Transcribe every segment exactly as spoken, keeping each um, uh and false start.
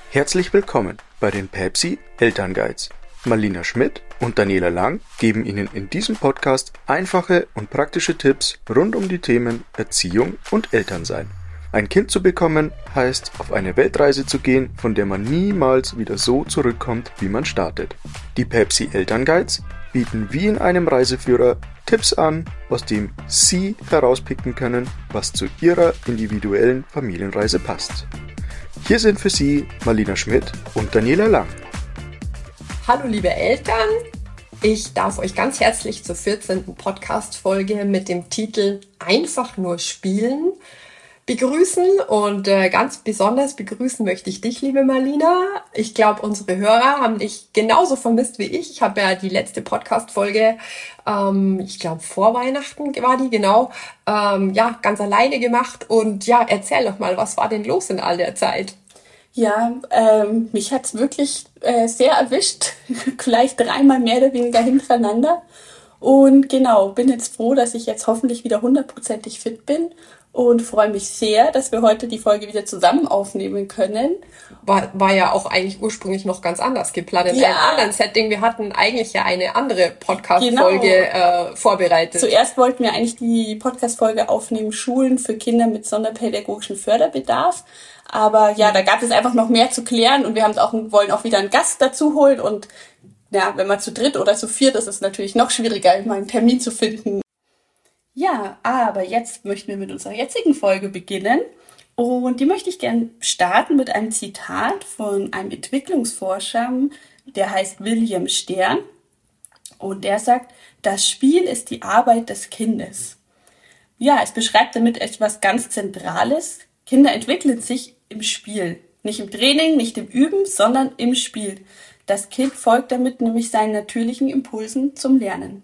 Herzlich willkommen bei den Päpsi Elternguides. Marlina Schmidt und Daniela Lang geben Ihnen in diesem Podcast einfache und praktische Tipps rund um die Themen Erziehung und Elternsein. Ein Kind zu bekommen heißt, auf eine Weltreise zu gehen, von der man niemals wieder so zurückkommt, wie man startet. Die Päpsi Elternguides bieten wie in einem Reiseführer Tipps an, aus dem Sie herauspicken können, was zu Ihrer individuellen Familienreise passt. Hier sind für Sie Marlina Schmidt und Daniela Lang. Hallo liebe Eltern, ich darf euch ganz herzlich zur vierzehnten Podcast-Folge mit dem Titel Einfach nur spielen begrüßen und äh, ganz besonders begrüßen möchte ich dich, liebe Marlina. Ich glaube, unsere Hörer haben dich genauso vermisst wie ich. Ich habe ja die letzte Podcast-Folge, ähm, ich glaube vor Weihnachten war die, genau, ähm, ja, ganz alleine gemacht. Und ja, erzähl doch mal, was war denn los in all der Zeit? Ja, ähm, mich hat's wirklich äh, sehr erwischt, gleich dreimal mehr oder weniger hintereinander. Und genau, bin jetzt froh, dass ich jetzt hoffentlich wieder hundertprozentig fit bin und freue mich sehr, dass wir heute die Folge wieder zusammen aufnehmen können. War, war ja auch eigentlich ursprünglich noch ganz anders geplant, in ja. einem anderen Setting. Wir hatten eigentlich ja eine andere Podcast-Folge genau. äh, vorbereitet. Zuerst wollten wir eigentlich die Podcast-Folge aufnehmen, Schulen für Kinder mit sonderpädagogischem Förderbedarf. Aber ja, da gab es einfach noch mehr zu klären und wir haben auch, wollen auch wieder einen Gast dazu holen. Und ja, wenn man zu dritt oder zu viert ist, ist es natürlich noch schwieriger, immer einen Termin zu finden. Ja, aber jetzt möchten wir mit unserer jetzigen Folge beginnen. Und die möchte ich gerne starten mit einem Zitat von einem Entwicklungsforscher, der heißt William Stern. Und der sagt, das Spiel ist die Arbeit des Kindes. Ja, es beschreibt damit etwas ganz Zentrales. Kinder entwickeln sich im Spiel. Nicht im Training, nicht im Üben, sondern im Spiel. Das Kind folgt damit nämlich seinen natürlichen Impulsen zum Lernen.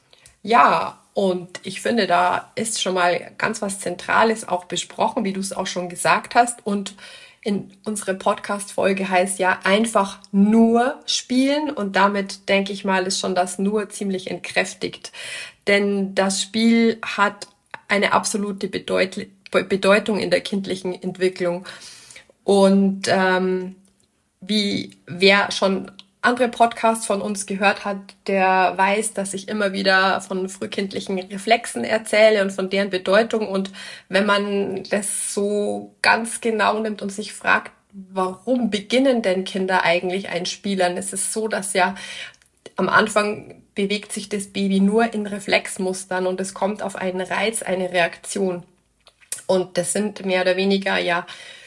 Ja, und ich finde, da ist schon mal ganz was Zentrales auch besprochen, wie du es auch schon gesagt hast. Und in unserer Podcast-Folge heißt ja einfach nur spielen. Und damit, denke ich mal, ist schon das nur ziemlich entkräftigt. Denn das Spiel hat eine absolute Bedeut- Bedeutung in der kindlichen Entwicklung. Und ähm, wie wer schon andere Podcasts von uns gehört hat, der weiß, dass ich immer wieder von frühkindlichen Reflexen erzähle und von deren Bedeutung. Und wenn man das so ganz genau nimmt und sich fragt, warum beginnen denn Kinder eigentlich ein Spielern? Es ist so, dass ja am Anfang bewegt sich das Baby nur in Reflexmustern und es kommt auf einen Reiz, eine Reaktion. Und das sind mehr oder weniger ja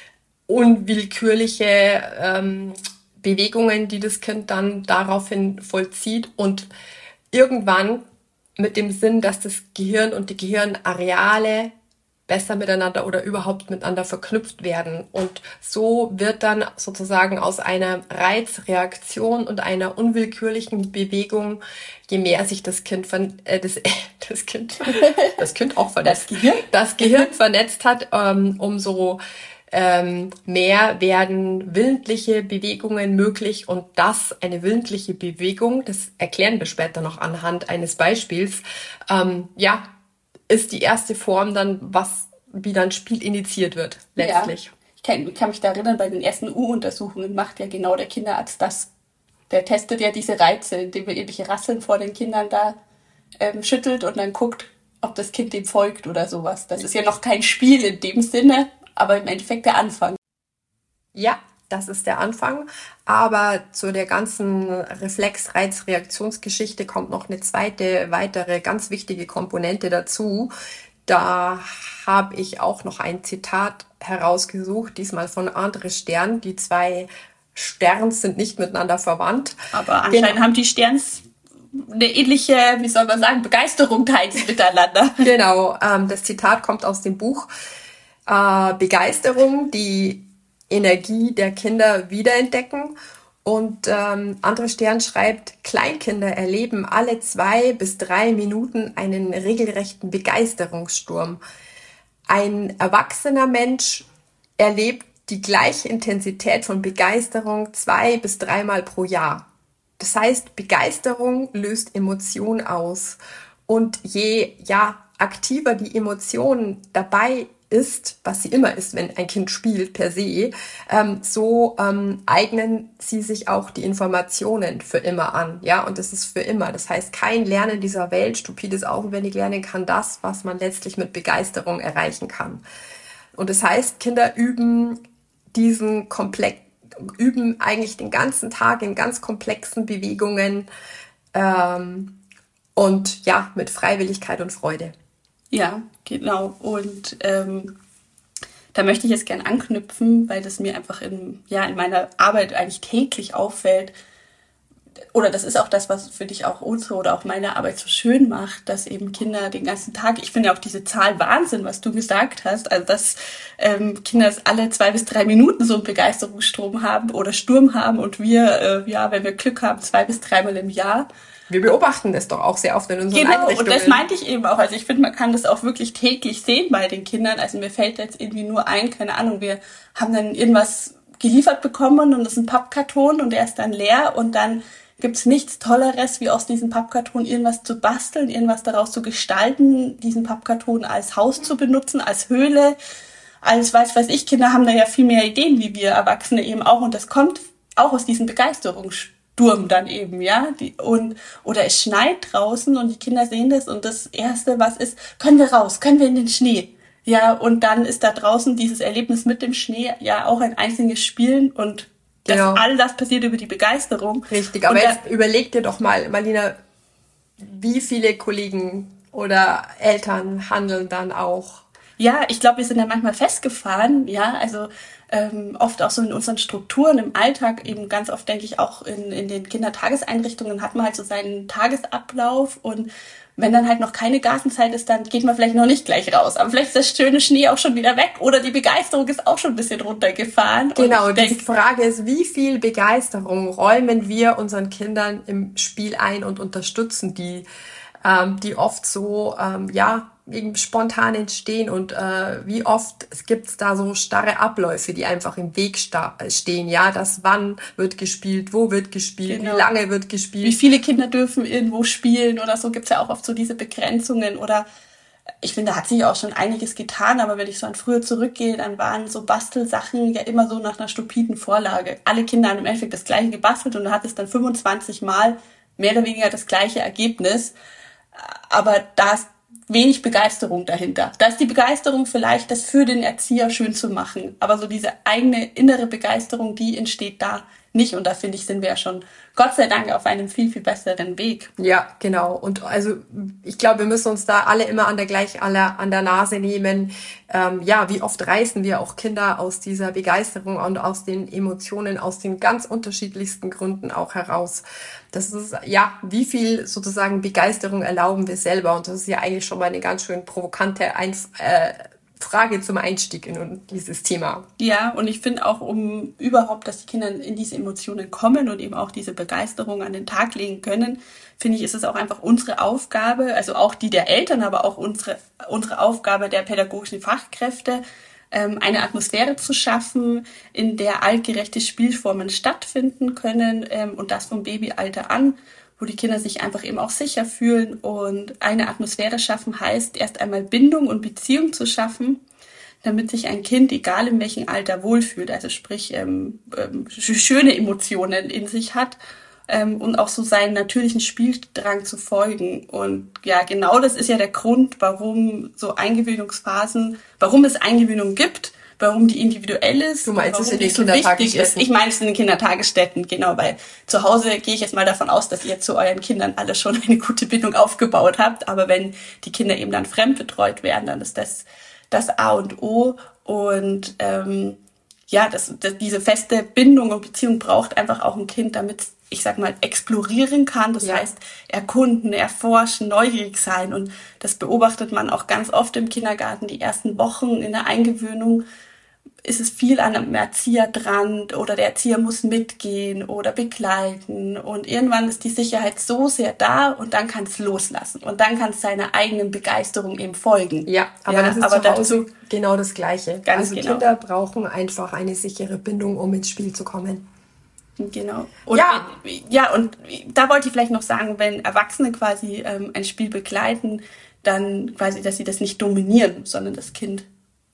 unwillkürliche ähm, Bewegungen, die das Kind dann daraufhin vollzieht und irgendwann mit dem Sinn, dass das Gehirn und die Gehirnareale besser miteinander oder überhaupt miteinander verknüpft werden. Und so wird dann sozusagen aus einer Reizreaktion und einer unwillkürlichen Bewegung, je mehr sich das Kind, ver- äh, das, äh, das Kind, das Kind auch vernetzt, das Gehirn, das Gehirn vernetzt hat, ähm, umso Ähm, mehr werden willentliche Bewegungen möglich und das, eine willentliche Bewegung, das erklären wir später noch anhand eines Beispiels, ähm, ja, ist die erste Form dann, was wie dann Spiel initiiert wird, letztlich. Ja, ich kann, kann mich da erinnern, bei den ersten U-Untersuchungen macht ja genau der Kinderarzt das. Der testet ja diese Reize, indem er irgendwelche Rasseln vor den Kindern da ähm, schüttelt und dann guckt, ob das Kind dem folgt oder sowas. Das ist ja noch kein Spiel in dem Sinne, aber im Endeffekt der Anfang. Ja, das ist der Anfang. Aber zu der ganzen Reflex-Reiz-Reaktionsgeschichte kommt noch eine zweite, weitere, ganz wichtige Komponente dazu. Da habe ich auch noch ein Zitat herausgesucht, diesmal von Andre Stern. Die zwei Sterns sind nicht miteinander verwandt. Aber anscheinend genau. haben die Sterns eine ähnliche, wie soll man sagen, Begeisterung teilen miteinander. Genau, ähm, das Zitat kommt aus dem Buch Äh, Begeisterung, die Energie der Kinder wiederentdecken. Und ähm, Andre Stern schreibt, Kleinkinder erleben alle zwei bis drei Minuten einen regelrechten Begeisterungssturm. Ein erwachsener Mensch erlebt die gleiche Intensität von Begeisterung zwei bis dreimal pro Jahr. Das heißt, Begeisterung löst Emotion aus. Und je ja aktiver die Emotion dabei ist, was sie immer ist, wenn ein Kind spielt per se, ähm, so ähm, eignen sie sich auch die Informationen für immer an. Ja, und das ist für immer. Das heißt, kein Lernen dieser Welt, stupides auswendig lernen kann das, was man letztlich mit Begeisterung erreichen kann. Und das heißt, Kinder üben diesen Komplex, üben eigentlich den ganzen Tag in ganz komplexen Bewegungen ähm, und ja, mit Freiwilligkeit und Freude. Ja, genau. Und ähm, da möchte ich jetzt gern anknüpfen, weil das mir einfach in, ja, in meiner Arbeit eigentlich täglich auffällt. Oder das ist auch das, was für dich auch unsere oder auch meine Arbeit so schön macht, dass eben Kinder den ganzen Tag, ich finde ja auch diese Zahl Wahnsinn, was du gesagt hast, also dass ähm, Kinder alle zwei bis drei Minuten so einen Begeisterungsstrom haben oder Sturm haben und wir, äh, ja, wenn wir Glück haben, zwei bis dreimal im Jahr. Wir beobachten das doch auch sehr oft in unseren genau, Einrichtungen. Genau, und das meinte ich eben auch. Also ich finde, man kann das auch wirklich täglich sehen bei den Kindern. Also mir fällt jetzt irgendwie nur ein, keine Ahnung, wir haben dann irgendwas geliefert bekommen und das ist ein Pappkarton und der ist dann leer und dann gibt's nichts Tolleres, wie aus diesem Pappkarton irgendwas zu basteln, irgendwas daraus zu gestalten, diesen Pappkarton als Haus zu benutzen, als Höhle, als weiß weiß ich. Kinder haben da ja viel mehr Ideen, wie wir Erwachsene eben auch. Und das kommt auch aus diesem Begeisterungssturm dann eben, ja. Die, und, oder es schneit draußen und die Kinder sehen das und das Erste, was ist, können wir raus, können wir in den Schnee. Ja, und dann ist da draußen dieses Erlebnis mit dem Schnee ja auch ein einziges Spielen und das, genau. All das passiert über die Begeisterung. Richtig, aber jetzt überleg dir doch mal, Marlina, wie viele Kollegen oder Eltern handeln dann auch? Ja, ich glaube, wir sind da manchmal festgefahren, ja, also ähm, oft auch so in unseren Strukturen im Alltag, eben ganz oft denke ich auch in, in den Kindertageseinrichtungen hat man halt so seinen Tagesablauf und wenn dann halt noch keine Gartenzeit ist, dann geht man vielleicht noch nicht gleich raus. Aber vielleicht ist das schöne Schnee auch schon wieder weg oder die Begeisterung ist auch schon ein bisschen runtergefahren. Genau, und die Frage ist, wie viel Begeisterung räumen wir unseren Kindern im Spiel ein und unterstützen die, ähm, die oft so, ähm, ja, irgendwie spontan entstehen und äh, wie oft gibt es da so starre Abläufe, die einfach im Weg sta- stehen, ja, das wann wird gespielt, wo wird gespielt, genau. Wie lange wird gespielt. Wie viele Kinder dürfen irgendwo spielen oder so, gibt's ja auch oft so diese Begrenzungen oder ich finde, da hat sich auch schon einiges getan, aber wenn ich so an früher zurückgehe, dann waren so Bastelsachen ja immer so nach einer stupiden Vorlage. Alle Kinder haben im Endeffekt das Gleiche gebastelt und du hattest dann fünfundzwanzig Mal mehr oder weniger das gleiche Ergebnis, aber da ist wenig Begeisterung dahinter. Da ist die Begeisterung vielleicht, das für den Erzieher schön zu machen. Aber so diese eigene innere Begeisterung, die entsteht da nicht. Und da finde ich, sind wir ja schon Gott sei Dank auf einem viel, viel besseren Weg. Ja, genau. Und also ich glaube, wir müssen uns da alle immer an der gleich alle an der Nase nehmen. Ähm, ja, wie oft reißen wir auch Kinder aus dieser Begeisterung und aus den Emotionen, aus den ganz unterschiedlichsten Gründen auch heraus. Das ist, ja, wie viel sozusagen Begeisterung erlauben wir selber? Und das ist ja eigentlich schon mal eine ganz schön provokante Einf- äh, Frage zum Einstieg in dieses Thema. Ja, und ich finde auch, um überhaupt, dass die Kinder in diese Emotionen kommen und eben auch diese Begeisterung an den Tag legen können, finde ich, ist es auch einfach unsere Aufgabe, also auch die der Eltern, aber auch unsere, unsere Aufgabe der pädagogischen Fachkräfte, ähm, eine Atmosphäre zu schaffen, in der altgerechte Spielformen stattfinden können, ähm, und das vom Babyalter an, wo die Kinder sich einfach eben auch sicher fühlen und eine Atmosphäre schaffen heißt, erst einmal Bindung und Beziehung zu schaffen, damit sich ein Kind, egal in welchem Alter, wohlfühlt, also sprich ähm, ähm, schöne Emotionen in sich hat ähm, und auch so seinen natürlichen Spieldrang zu folgen. Und ja, genau das ist ja der Grund, warum so Eingewöhnungsphasen, warum es Eingewöhnung gibt, warum die individuell ist. Du meinst es in den so Kindertagesstätten? Ich meine es in den Kindertagesstätten, genau, weil zu Hause gehe ich jetzt mal davon aus, dass ihr zu euren Kindern alle schon eine gute Bindung aufgebaut habt, aber wenn die Kinder eben dann fremdbetreut werden, dann ist das das A und O und ähm, ja, das, das, diese feste Bindung und Beziehung braucht einfach auch ein Kind, damit es, ich sag mal, explorieren kann. Das ja. heißt, erkunden, erforschen, neugierig sein. Und das beobachtet man auch ganz oft im Kindergarten. Die ersten Wochen in der Eingewöhnung ist es viel an einem Erzieher dran oder der Erzieher muss mitgehen oder begleiten. Und irgendwann ist die Sicherheit so sehr da und dann kann es loslassen. Und dann kann es seiner eigenen Begeisterung eben folgen. Ja, aber ja, das ist aber zu Hause dazu, genau das Gleiche. Ganz also genau. Kinder brauchen einfach eine sichere Bindung, um ins Spiel zu kommen. Genau. Und ja. Wenn, ja, und da wollte ich vielleicht noch sagen, wenn Erwachsene quasi ähm, ein Spiel begleiten, dann quasi, dass sie das nicht dominieren, sondern das Kind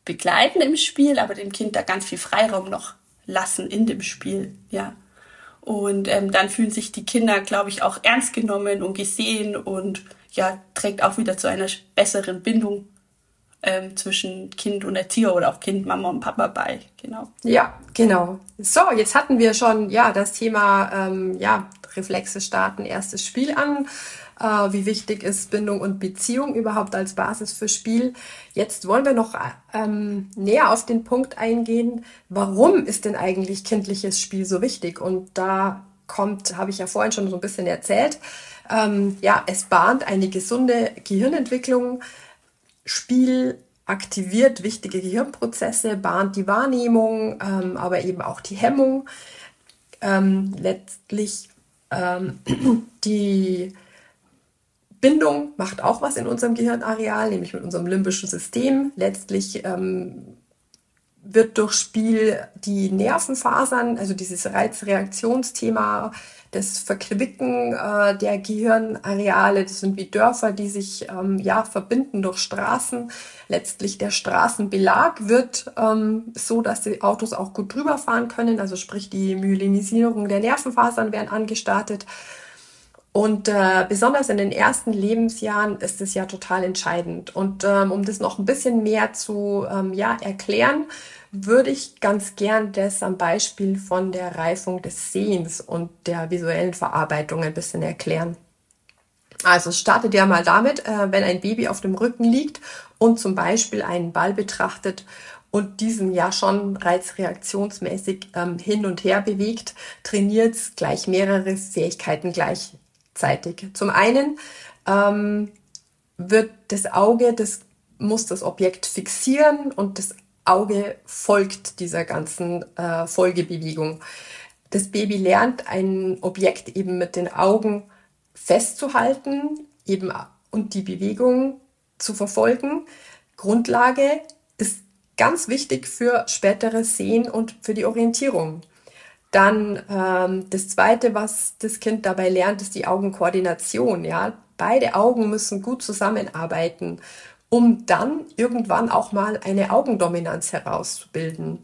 begleiten im Spiel, aber dem Kind da ganz viel Freiraum noch lassen in dem Spiel, ja. Und ähm, dann fühlen sich die Kinder, glaube ich, auch ernst genommen und gesehen und ja, trägt auch wieder zu einer besseren Bindung ähm, zwischen Kind und Erzieher oder auch Kind, Mama und Papa bei, genau. Ja, genau. So, jetzt hatten wir schon ja das Thema ähm, ja Reflexe starten, erstes Spiel an. Äh, wie wichtig ist Bindung und Beziehung überhaupt als Basis für Spiel? Jetzt wollen wir noch ähm, näher auf den Punkt eingehen, warum ist denn eigentlich kindliches Spiel so wichtig? Und da kommt, habe ich ja vorhin schon so ein bisschen erzählt, ähm, ja, es bahnt eine gesunde Gehirnentwicklung. Spiel aktiviert wichtige Gehirnprozesse, bahnt die Wahrnehmung, ähm, aber eben auch die Hemmung. Ähm, letztlich ähm, die Bindung macht auch was in unserem Gehirnareal, nämlich mit unserem limbischen System. Letztlich ähm, wird durch Spiel die Nervenfasern, also dieses Reizreaktionsthema, das Verquicken äh, der Gehirnareale, das sind wie Dörfer, die sich ähm, ja verbinden durch Straßen. Letztlich der Straßenbelag wird ähm, so, dass die Autos auch gut drüber fahren können, also sprich die Myelinisierung der Nervenfasern werden angestartet. Und äh, besonders in den ersten Lebensjahren ist es ja total entscheidend. Und ähm, um das noch ein bisschen mehr zu ähm, ja, erklären, würde ich ganz gern das am Beispiel von der Reifung des Sehens und der visuellen Verarbeitung ein bisschen erklären. Also es startet ja mal damit, äh, wenn ein Baby auf dem Rücken liegt und zum Beispiel einen Ball betrachtet und diesen ja schon reizreaktionsmäßig ähm, hin und her bewegt, trainiert es gleich mehrere Fähigkeiten gleichzeitig. Zum einen ähm, wird das Auge, das muss das Objekt fixieren und das Auge folgt dieser ganzen äh, Folgebewegung. Das Baby lernt ein Objekt eben mit den Augen festzuhalten eben und die Bewegung zu verfolgen. Grundlage ist ganz wichtig für späteres Sehen und für die Orientierung. Dann ähm, das Zweite, was das Kind dabei lernt, ist die Augenkoordination. Ja? Beide Augen müssen gut zusammenarbeiten, um dann irgendwann auch mal eine Augendominanz herauszubilden.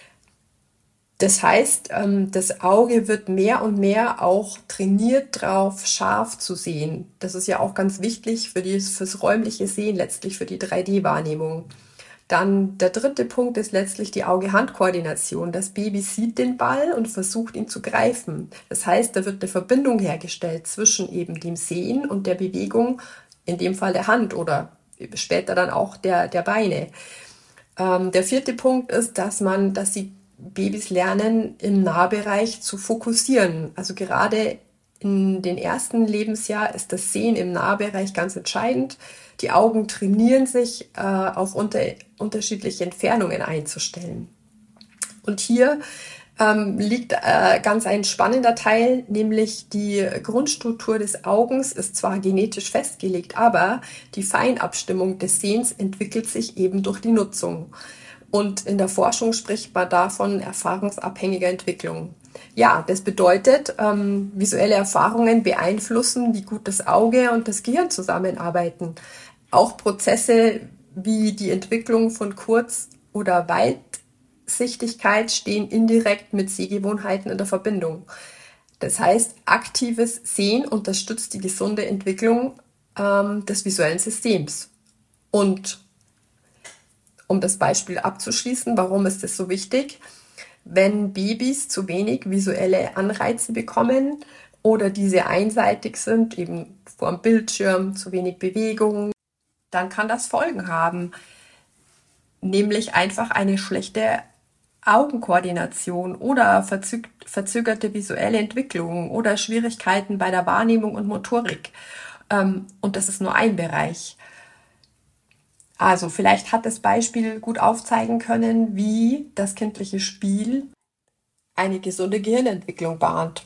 Das heißt, ähm, das Auge wird mehr und mehr auch trainiert drauf, scharf zu sehen. Das ist ja auch ganz wichtig für das, fürs räumliche Sehen, letztlich für die drei D-Wahrnehmung. Dann der dritte Punkt ist letztlich die Auge-Hand-Koordination. Das Baby sieht den Ball und versucht ihn zu greifen. Das heißt, da wird eine Verbindung hergestellt zwischen eben dem Sehen und der Bewegung, in dem Fall der Hand oder später dann auch der, der Beine. Ähm, der vierte Punkt ist, dass man, dass die Babys lernen, im Nahbereich zu fokussieren. Also gerade in den ersten Lebensjahr ist das Sehen im Nahbereich ganz entscheidend. Die Augen trainieren sich, äh, auf unter, unterschiedliche Entfernungen einzustellen. Und hier ähm, liegt äh, ganz ein spannender Teil, nämlich die Grundstruktur des Augens ist zwar genetisch festgelegt, aber die Feinabstimmung des Sehens entwickelt sich eben durch die Nutzung. Und in der Forschung spricht man davon erfahrungsabhängiger Entwicklung. Ja, das bedeutet, ähm, visuelle Erfahrungen beeinflussen, wie gut das Auge und das Gehirn zusammenarbeiten. Auch Prozesse wie die Entwicklung von Kurz- oder Weitsichtigkeit stehen indirekt mit Sehgewohnheiten in der Verbindung. Das heißt, aktives Sehen unterstützt die gesunde Entwicklung ähm, des visuellen Systems. Und um das Beispiel abzuschließen, warum ist das so wichtig? Wenn Babys zu wenig visuelle Anreize bekommen oder diese einseitig sind, eben vor dem Bildschirm, zu wenig Bewegung, dann kann das Folgen haben, nämlich einfach eine schlechte Augenkoordination oder verzög- verzögerte visuelle Entwicklung oder Schwierigkeiten bei der Wahrnehmung und Motorik. Ähm, und das ist nur ein Bereich. Also vielleicht hat das Beispiel gut aufzeigen können, wie das kindliche Spiel eine gesunde Gehirnentwicklung bahnt.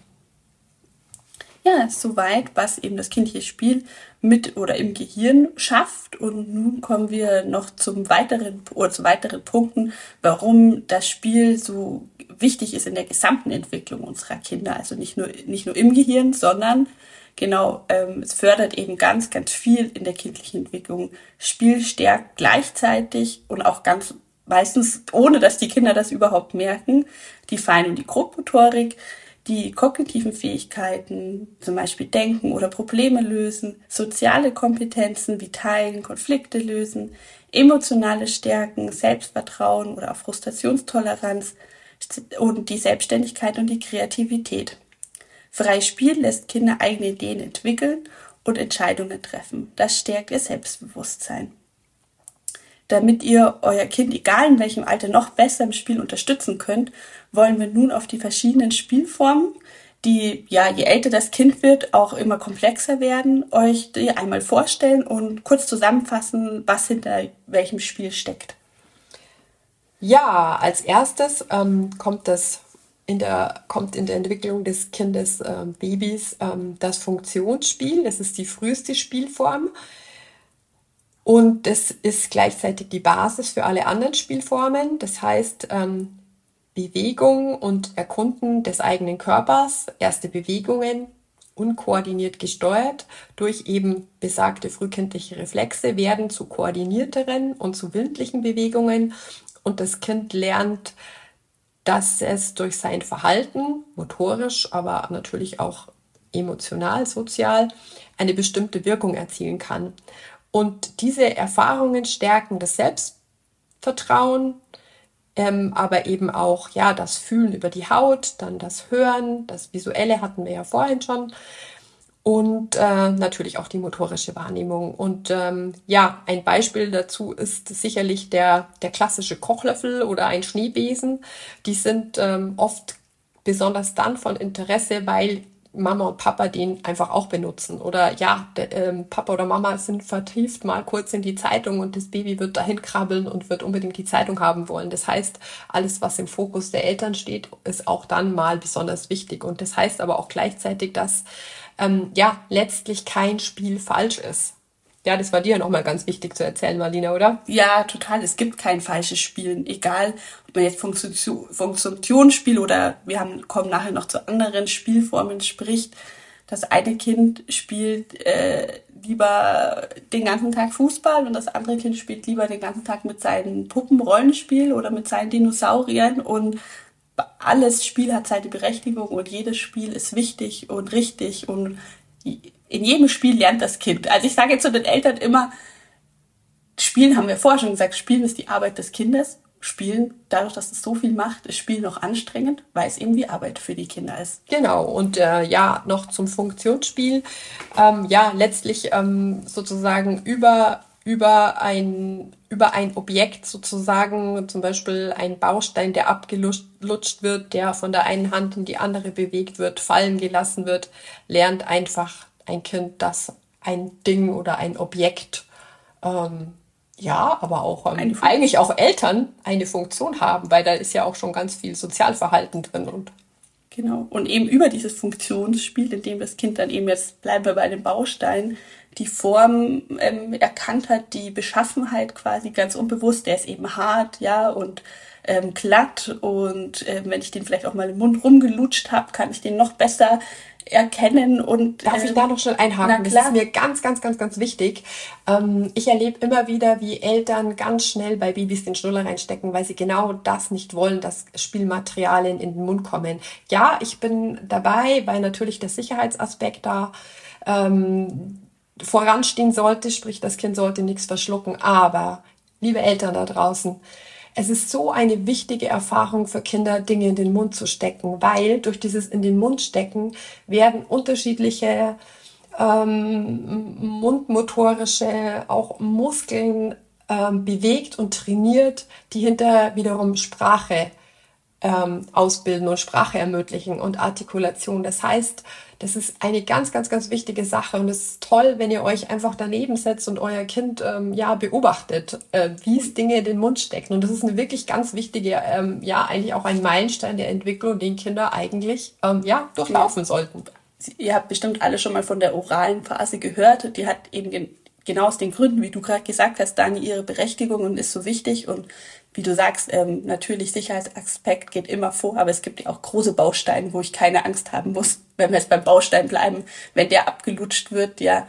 Ja, soweit, was eben das kindliche Spiel mit oder im Gehirn schafft. Und nun kommen wir noch zum weiteren oder zu weiteren Punkten, warum das Spiel so wichtig ist in der gesamten Entwicklung unserer Kinder. Also nicht nur nicht nur im Gehirn, sondern genau, ähm, es fördert eben ganz, ganz viel in der kindlichen Entwicklung. Spiel stärkt gleichzeitig und auch ganz meistens ohne, dass die Kinder das überhaupt merken, die Fein- und die Grobmotorik, die kognitiven Fähigkeiten, zum Beispiel Denken oder Probleme lösen, soziale Kompetenzen wie Teilen, Konflikte lösen, emotionale Stärken, Selbstvertrauen oder auch Frustrationstoleranz und die Selbstständigkeit und die Kreativität. Freies Spiel lässt Kinder eigene Ideen entwickeln und Entscheidungen treffen. Das stärkt ihr Selbstbewusstsein. Damit ihr euer Kind, egal in welchem Alter, noch besser im Spiel unterstützen könnt, wollen wir nun auf die verschiedenen Spielformen, die, ja, je älter das Kind wird, auch immer komplexer werden, euch die einmal vorstellen und kurz zusammenfassen, was hinter welchem Spiel steckt. Ja, als erstes ähm, kommt das in der, kommt in der Entwicklung des Kindes, ähm, Babys, ähm, das Funktionsspiel. Das ist die früheste Spielform. Und das ist gleichzeitig die Basis für alle anderen Spielformen. Das heißt, ähm, Bewegung und Erkunden des eigenen Körpers, erste Bewegungen, unkoordiniert gesteuert durch eben besagte frühkindliche Reflexe, werden zu koordinierteren und zu willentlichen Bewegungen. Und das Kind lernt, dass es durch sein Verhalten, motorisch, aber natürlich auch emotional, sozial, eine bestimmte Wirkung erzielen kann. Und diese Erfahrungen stärken das Selbstvertrauen, ähm, aber eben auch ja das Fühlen über die Haut, dann das Hören, das Visuelle hatten wir ja vorhin schon und äh, natürlich auch die motorische Wahrnehmung. Und ähm, ja, ein Beispiel dazu ist sicherlich der, der klassische Kochlöffel oder ein Schneebesen. Die sind ähm, oft besonders dann von Interesse, weil Mama und Papa den einfach auch benutzen. Oder ja, der, ähm, Papa oder Mama sind vertieft mal kurz in die Zeitung und das Baby wird dahin krabbeln und wird unbedingt die Zeitung haben wollen. Das heißt, alles, was im Fokus der Eltern steht, ist auch dann mal besonders wichtig. Und das heißt aber auch gleichzeitig, dass ähm, ja letztlich kein Spiel falsch ist. Ja, das war dir ja nochmal ganz wichtig zu erzählen, Marlina, oder? Ja, total. Es gibt kein falsches Spielen. Egal, ob man jetzt Funktionsspiel oder wir haben, kommen nachher noch zu anderen Spielformen spricht. Das eine Kind spielt äh, lieber den ganzen Tag Fußball und das andere Kind spielt lieber den ganzen Tag mit seinen Puppen Rollenspiel oder mit seinen Dinosauriern. Und alles Spiel hat seine Berechtigung und jedes Spiel ist wichtig und richtig und in jedem Spiel lernt das Kind. Also ich sage jetzt zu den Eltern immer, Spielen haben wir vorher schon gesagt, Spielen ist die Arbeit des Kindes. Spielen, dadurch, dass es so viel macht, ist Spielen auch anstrengend, weil es eben wie Arbeit für die Kinder ist. Genau, und äh, ja, noch zum Funktionsspiel. Ähm, ja, letztlich ähm, sozusagen über, über, ein, über ein Objekt sozusagen, zum Beispiel ein Baustein, der abgelutscht wird, der von der einen Hand in die andere bewegt wird, fallen gelassen wird, lernt einfach ein Kind, dass ein Ding oder ein Objekt, ähm, ja, aber auch ähm, eigentlich auch Eltern eine Funktion haben, weil da ist ja auch schon ganz viel Sozialverhalten drin. Und genau, und eben über dieses Funktionsspiel, in dem das Kind dann eben, jetzt bleiben wir bei dem Baustein, die Form ähm, erkannt hat, die Beschaffenheit quasi ganz unbewusst, der ist eben hart, ja, und ähm, glatt und äh, wenn ich den vielleicht auch mal im Mund rumgelutscht habe, kann ich den noch besser erkennen. Und darf ich da noch schnell einhaken? Das ist mir ganz, ganz, ganz, ganz wichtig. Ähm, ich erlebe immer wieder, wie Eltern ganz schnell bei Babys den Schnuller reinstecken, weil sie genau das nicht wollen, dass Spielmaterialien in den Mund kommen. Ja, ich bin dabei, weil natürlich der Sicherheitsaspekt da ähm, voranstehen sollte, sprich das Kind sollte nichts verschlucken. Aber, liebe Eltern da draußen, es ist so eine wichtige Erfahrung für Kinder, Dinge in den Mund zu stecken, weil durch dieses in den Mund stecken werden unterschiedliche ähm, mundmotorische, auch Muskeln ähm, bewegt und trainiert, die hinter wiederum Sprache ähm, ausbilden und Sprache ermöglichen und Artikulation. Das heißt, das ist eine ganz, ganz, ganz wichtige Sache und es ist toll, wenn ihr euch einfach daneben setzt und euer Kind ähm, ja beobachtet, äh, wie es Dinge in den Mund steckt. Und das ist eine wirklich ganz wichtige, ähm, ja eigentlich auch ein Meilenstein der Entwicklung, den Kinder eigentlich ähm, ja durchlaufen ja. sollten. Ihr habt bestimmt alle schon mal von der oralen Phase gehört. Die hat eben gen- genau aus den Gründen, wie du gerade gesagt hast, Dani, ihre Berechtigung und ist so wichtig. Und wie du sagst, ähm, natürlich Sicherheitsaspekt geht immer vor, aber es gibt ja auch große Bausteine, wo ich keine Angst haben muss, wenn wir jetzt beim Baustein bleiben, wenn der abgelutscht wird, ja,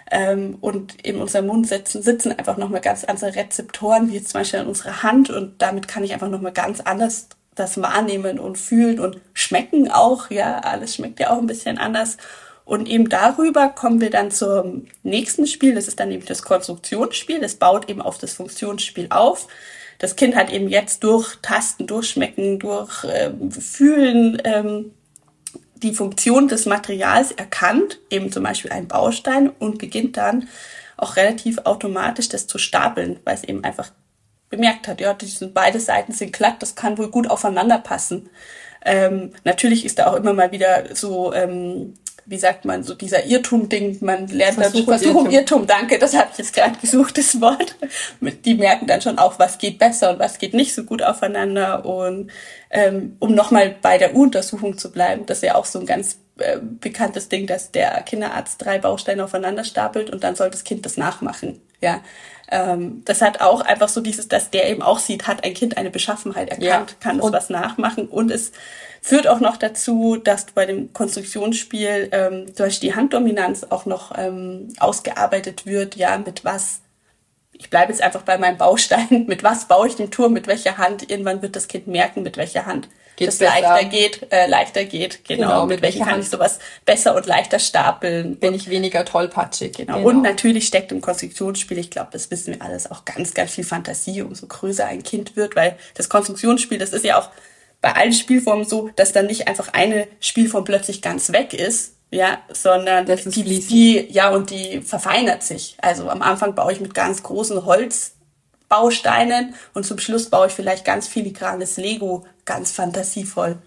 Ähm, und in unserem Mund sitzen, sitzen einfach nochmal ganz andere Rezeptoren, wie jetzt zum Beispiel an unserer Hand. Und damit kann ich einfach nochmal ganz anders das wahrnehmen und fühlen und schmecken auch. Ja, alles schmeckt ja auch ein bisschen anders. Und eben darüber kommen wir dann zum nächsten Spiel. Das ist dann eben das Konstruktionsspiel. Das baut eben auf das Funktionsspiel auf. Das Kind hat eben jetzt durch Tasten, durch Schmecken, durch ähm, Fühlen ähm, die Funktion des Materials erkannt, eben zum Beispiel einen Baustein, und beginnt dann auch relativ automatisch das zu stapeln, weil es eben einfach bemerkt hat, ja, diese beide Seiten sind glatt, das kann wohl gut aufeinander passen. Ähm, natürlich ist da auch immer mal wieder so, ähm, wie sagt man, so dieser Irrtum-Ding, man lernt dann Versuch, Versuch um Irrtum, danke, das habe ich jetzt gerade gesucht, das Wort. Die merken dann schon auch, was geht besser und was geht nicht so gut aufeinander. Und ähm, um nochmal bei der U-Untersuchung zu bleiben, das ist ja auch so ein ganz äh, bekanntes Ding, dass der Kinderarzt drei Bausteine aufeinander stapelt und dann soll das Kind das nachmachen. Ja, ähm, das hat auch einfach so dieses, dass der eben auch sieht, hat ein Kind eine Beschaffenheit erkannt, ja, kann es was nachmachen, und es führt auch noch dazu, dass bei dem Konstruktionsspiel ähm, zum Beispiel die Handdominanz auch noch ähm, ausgearbeitet wird, ja, mit was, ich bleibe jetzt einfach bei meinem Baustein, mit was baue ich den Turm, mit welcher Hand, irgendwann wird das Kind merken, mit welcher Hand das leichter geht, äh, leichter geht, genau, genau, mit, mit welcher kann ich sowas besser und leichter stapeln. Bin ich weniger tollpatschig. Genau. genau. Und natürlich steckt im Konstruktionsspiel, ich glaube, das wissen wir alles, auch ganz, ganz viel Fantasie, umso größer ein Kind wird, weil das Konstruktionsspiel, das ist ja auch bei allen Spielformen so, dass dann nicht einfach eine Spielform plötzlich ganz weg ist, ja, sondern die, die, ja, und die verfeinert sich. Also am Anfang baue ich mit ganz großen Holzbausteinen und zum Schluss baue ich vielleicht ganz filigranes Lego, ganz fantasievoll.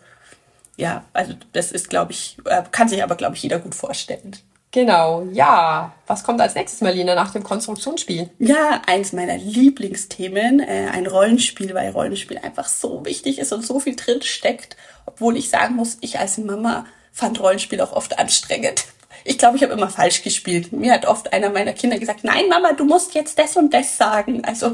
Ja, also das ist, glaube ich, kann sich aber, glaube ich, jeder gut vorstellen. Genau, ja. Was kommt als nächstes, Marlina, nach dem Konstruktionsspiel? Ja, eins meiner Lieblingsthemen, äh, ein Rollenspiel, weil Rollenspiel einfach so wichtig ist und so viel drin steckt. Obwohl ich sagen muss, ich als Mama fand Rollenspiel auch oft anstrengend. Ich glaube, ich habe immer falsch gespielt. Mir hat oft einer meiner Kinder gesagt, nein, Mama, du musst jetzt das und das sagen. Also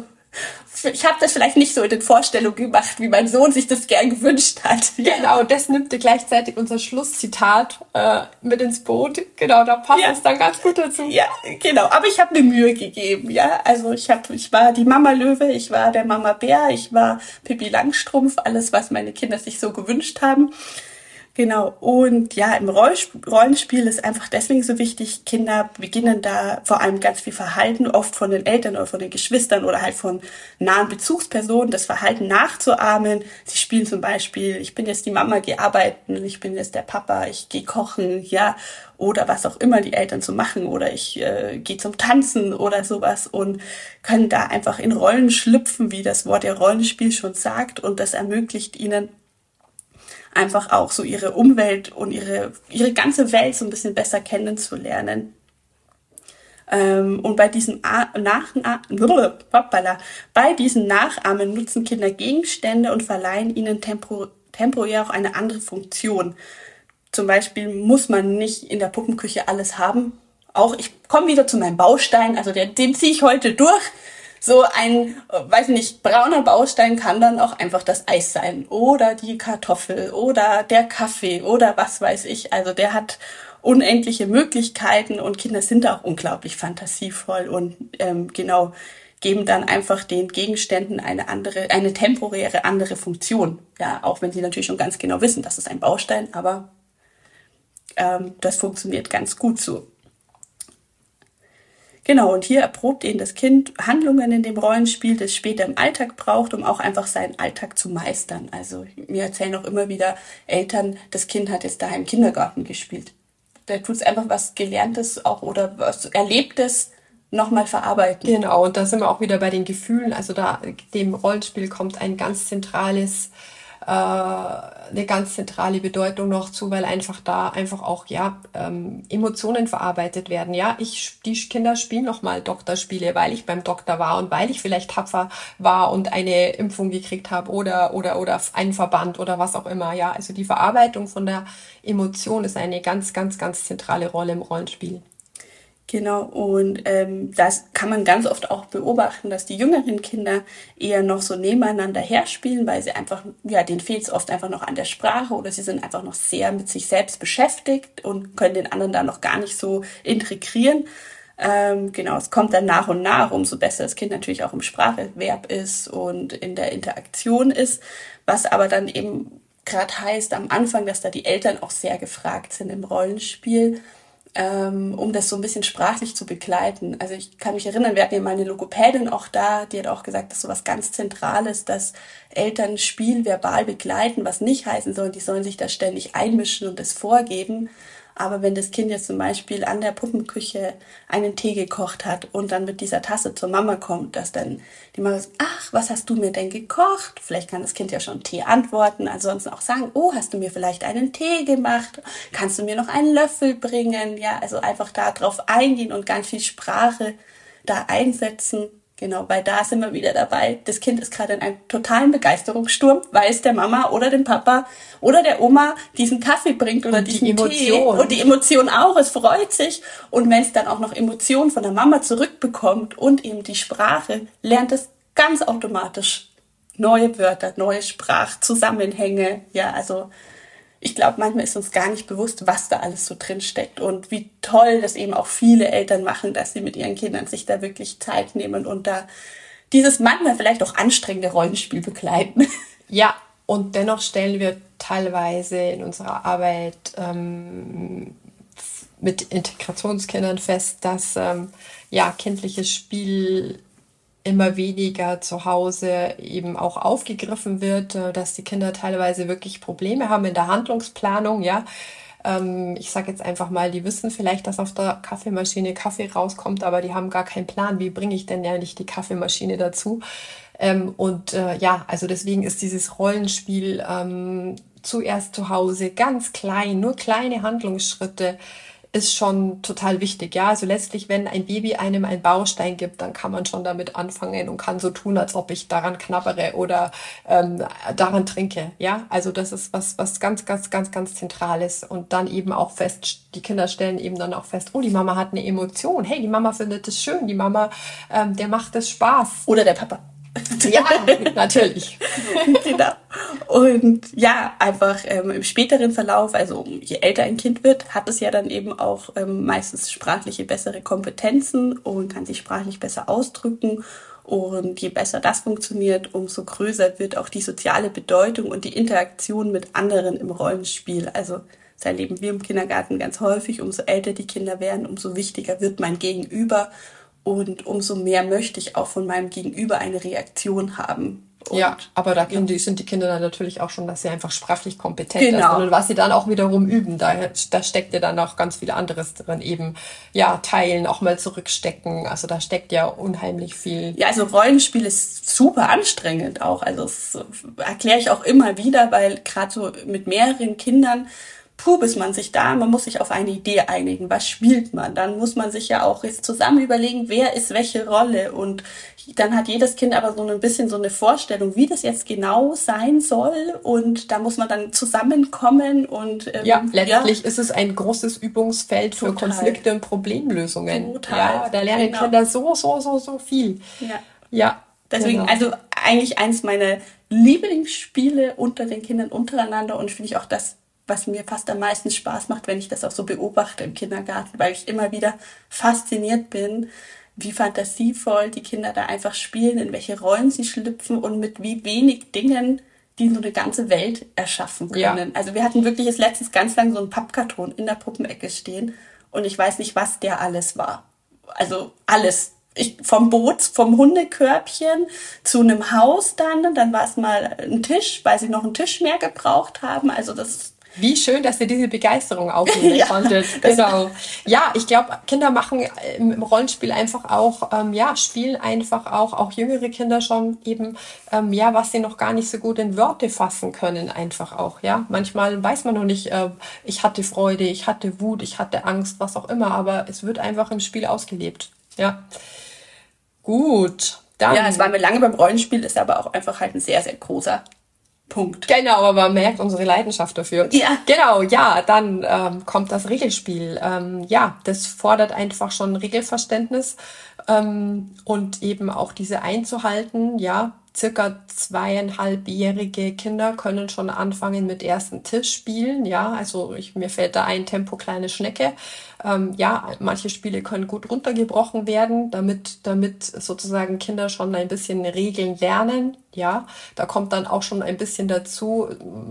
ich habe das vielleicht nicht so in den Vorstellungen gemacht, wie mein Sohn sich das gern gewünscht hat. Genau, das nimmt dir gleichzeitig unser Schlusszitat äh, mit ins Boot. Genau, da passt ja. es dann ganz gut dazu. Ja, genau. Aber ich habe mir Mühe gegeben, ja. Also ich habe, ich war die Mama Löwe, ich war der Mama Bär, ich war Pippi Langstrumpf, alles, was meine Kinder sich so gewünscht haben. Genau, und ja, im Rollenspiel ist einfach deswegen so wichtig, Kinder beginnen da vor allem ganz viel Verhalten, oft von den Eltern oder von den Geschwistern oder halt von nahen Bezugspersonen, das Verhalten nachzuahmen. Sie spielen zum Beispiel, ich bin jetzt die Mama, gehe arbeiten, ich bin jetzt der Papa, ich gehe kochen, ja, oder was auch immer die Eltern so machen, oder ich äh, gehe zum Tanzen oder sowas, und können da einfach in Rollen schlüpfen, wie das Wort der Rollenspiel schon sagt, und das ermöglicht ihnen einfach auch so ihre Umwelt und ihre ihre ganze Welt so ein bisschen besser kennenzulernen. Ähm, und bei diesem Nach bei diesen Nachahmen nutzen Kinder Gegenstände und verleihen ihnen tempor- temporär auch eine andere Funktion. Zum Beispiel muss man nicht in der Puppenküche alles haben. Auch ich komme wieder zu meinem Baustein, also der, den ziehe ich heute durch. So ein, weiß nicht, brauner Baustein kann dann auch einfach das Eis sein oder die Kartoffel oder der Kaffee oder was weiß ich. Also der hat unendliche Möglichkeiten, und Kinder sind da auch unglaublich fantasievoll und ähm, genau geben dann einfach den Gegenständen eine andere, eine temporäre andere Funktion. Ja, auch wenn sie natürlich schon ganz genau wissen, das ist ein Baustein, aber ähm, das funktioniert ganz gut so. Genau, und hier erprobt eben das Kind Handlungen in dem Rollenspiel, das später im Alltag braucht, um auch einfach seinen Alltag zu meistern. Also mir erzählen auch immer wieder Eltern, das Kind hat jetzt daheim im Kindergarten gespielt. Da tut es einfach was Gelerntes auch oder was Erlebtes nochmal verarbeiten. Genau, und da sind wir auch wieder bei den Gefühlen. Also da dem Rollenspiel kommt ein ganz zentrales äh, eine ganz zentrale Bedeutung noch zu, weil einfach da einfach auch ja ähm, Emotionen verarbeitet werden. Ja, ich die Kinder spielen nochmal Doktorspiele, weil ich beim Doktor war und weil ich vielleicht tapfer war und eine Impfung gekriegt habe oder oder oder einen Verband oder was auch immer. Ja, also die Verarbeitung von der Emotion ist eine ganz ganz ganz zentrale Rolle im Rollenspiel. Genau, und ähm, das kann man ganz oft auch beobachten, dass die jüngeren Kinder eher noch so nebeneinander herspielen, weil sie einfach, ja, denen fehlt es oft einfach noch an der Sprache oder sie sind einfach noch sehr mit sich selbst beschäftigt und können den anderen da noch gar nicht so integrieren. Ähm, genau, es kommt dann nach und nach, umso besser das Kind natürlich auch im Spracherwerb ist und in der Interaktion ist, was aber dann eben gerade heißt am Anfang, dass da die Eltern auch sehr gefragt sind im Rollenspiel, ähm, um das so ein bisschen sprachlich zu begleiten. Also ich kann mich erinnern, wir hatten ja mal eine Logopädin auch da, die hat auch gesagt, das ist so was ganz Zentrales, dass Eltern Spiel verbal begleiten, was nicht heißen soll, die sollen sich da ständig einmischen und es vorgeben. Aber wenn das Kind jetzt zum Beispiel an der Puppenküche einen Tee gekocht hat und dann mit dieser Tasse zur Mama kommt, dass dann die Mama sagt, ach, was hast du mir denn gekocht? Vielleicht kann das Kind ja schon Tee antworten, ansonsten auch sagen, oh, hast du mir vielleicht einen Tee gemacht? Kannst du mir noch einen Löffel bringen? Ja, also einfach da drauf eingehen und ganz viel Sprache da einsetzen. Genau, weil da sind wir wieder dabei. Das Kind ist gerade in einem totalen Begeisterungssturm, weil es der Mama oder dem Papa oder der Oma diesen Kaffee bringt oder und diesen die Emotion. Tee. Und die Emotion auch, es freut sich. Und wenn es dann auch noch Emotionen von der Mama zurückbekommt und eben die Sprache, lernt es ganz automatisch neue Wörter, neue Sprachzusammenhänge. Ja, also ich glaube, manchmal ist uns gar nicht bewusst, was da alles so drin steckt und wie toll das eben auch viele Eltern machen, dass sie mit ihren Kindern sich da wirklich Zeit nehmen und da dieses manchmal vielleicht auch anstrengende Rollenspiel begleiten. Ja, und dennoch stellen wir teilweise in unserer Arbeit ähm, mit Integrationskindern fest, dass ähm, ja kindliches Spiel immer weniger zu Hause eben auch aufgegriffen wird, dass die Kinder teilweise wirklich Probleme haben in der Handlungsplanung, ja. Ähm, ich sage jetzt einfach mal, die wissen vielleicht, dass auf der Kaffeemaschine Kaffee rauskommt, aber die haben gar keinen Plan, wie bringe ich denn ehrlich die Kaffeemaschine dazu? Ähm, und äh, ja, also deswegen ist dieses Rollenspiel ähm, zuerst zu Hause ganz klein, nur kleine Handlungsschritte, ist schon total wichtig, ja. Also letztlich, wenn ein Baby einem einen Baustein gibt, dann kann man schon damit anfangen und kann so tun, als ob ich daran knabbere oder ähm, daran trinke, ja. Also das ist was, was ganz, ganz, ganz, ganz Zentrales und dann eben auch fest, die Kinder stellen eben dann auch fest, oh, die Mama hat eine Emotion, hey, die Mama findet es schön, die Mama, ähm, der macht es Spaß. Oder der Papa. Ja, natürlich. Genau. Und ja, einfach ähm, im späteren Verlauf, also je älter ein Kind wird, hat es ja dann eben auch ähm, meistens sprachliche bessere Kompetenzen und kann sich sprachlich besser ausdrücken. Und je besser das funktioniert, umso größer wird auch die soziale Bedeutung und die Interaktion mit anderen im Rollenspiel. Also das erleben wir im Kindergarten ganz häufig. Umso älter die Kinder werden, umso wichtiger wird mein Gegenüber. Und umso mehr möchte ich auch von meinem Gegenüber eine Reaktion haben. Und ja, aber da ja. die, sind die Kinder dann natürlich auch schon, dass sie einfach sprachlich kompetent genau. sind. Und was sie dann auch wiederum üben, da, da steckt ja dann auch ganz viel anderes drin. Eben, ja, teilen, auch mal zurückstecken. Also da steckt ja unheimlich viel. Ja, also Rollenspiel ist super anstrengend auch. Also das erkläre ich auch immer wieder, weil gerade so mit mehreren Kindern, puh, bis man sich da, man muss sich auf eine Idee einigen, was spielt man? Dann muss man sich ja auch jetzt zusammen überlegen, wer ist welche Rolle und dann hat jedes Kind aber so ein bisschen so eine Vorstellung, wie das jetzt genau sein soll und da muss man dann zusammenkommen und ähm, ja, letztlich ja. ist es ein großes Übungsfeld für Total. Konflikte und Problemlösungen. Total. Ja, da lernen genau. Kinder so, so, so, so viel. Ja. Ja. Deswegen, genau. also eigentlich eins meiner Lieblingsspiele unter den Kindern untereinander und finde ich auch das, was mir fast am meisten Spaß macht, wenn ich das auch so beobachte im Kindergarten, weil ich immer wieder fasziniert bin, wie fantasievoll die Kinder da einfach spielen, in welche Rollen sie schlüpfen und mit wie wenig Dingen die so eine ganze Welt erschaffen können. Ja. Also wir hatten wirklich jetzt letztens ganz lang so einen Pappkarton in der Puppenecke stehen und ich weiß nicht, was der alles war. Also alles. Ich, vom Boot, vom Hundekörbchen zu einem Haus dann, dann war es mal ein Tisch, weil sie noch einen Tisch mehr gebraucht haben. Also das Wie schön, dass ihr diese Begeisterung aufnehmen ja, konntet. Genau. Ja, ich glaube, Kinder machen im Rollenspiel einfach auch, ähm, ja, spielen einfach auch, auch jüngere Kinder schon eben, ähm, ja, was sie noch gar nicht so gut in Worte fassen können, einfach auch, ja. Manchmal weiß man noch nicht, äh, ich hatte Freude, ich hatte Wut, ich hatte Angst, was auch immer, aber es wird einfach im Spiel ausgelebt. Ja. Gut. Dann. Ja, es war mir lange beim Rollenspiel, ist aber auch einfach halt ein sehr, sehr großer Punkt. Genau, aber man merkt unsere Leidenschaft dafür. Ja. Genau, ja, dann ähm, kommt das Regelspiel. Ähm, ja, das fordert einfach schon Regelverständnis ähm, und eben auch diese einzuhalten, ja. circa zweieinhalbjährige Kinder können schon anfangen mit ersten Tischspielen. Ja, also ich, mir fällt da ein Tempo kleine Schnecke. Ähm, ja, manche Spiele können gut runtergebrochen werden, damit, damit sozusagen Kinder schon ein bisschen Regeln lernen. Ja, da kommt dann auch schon ein bisschen dazu,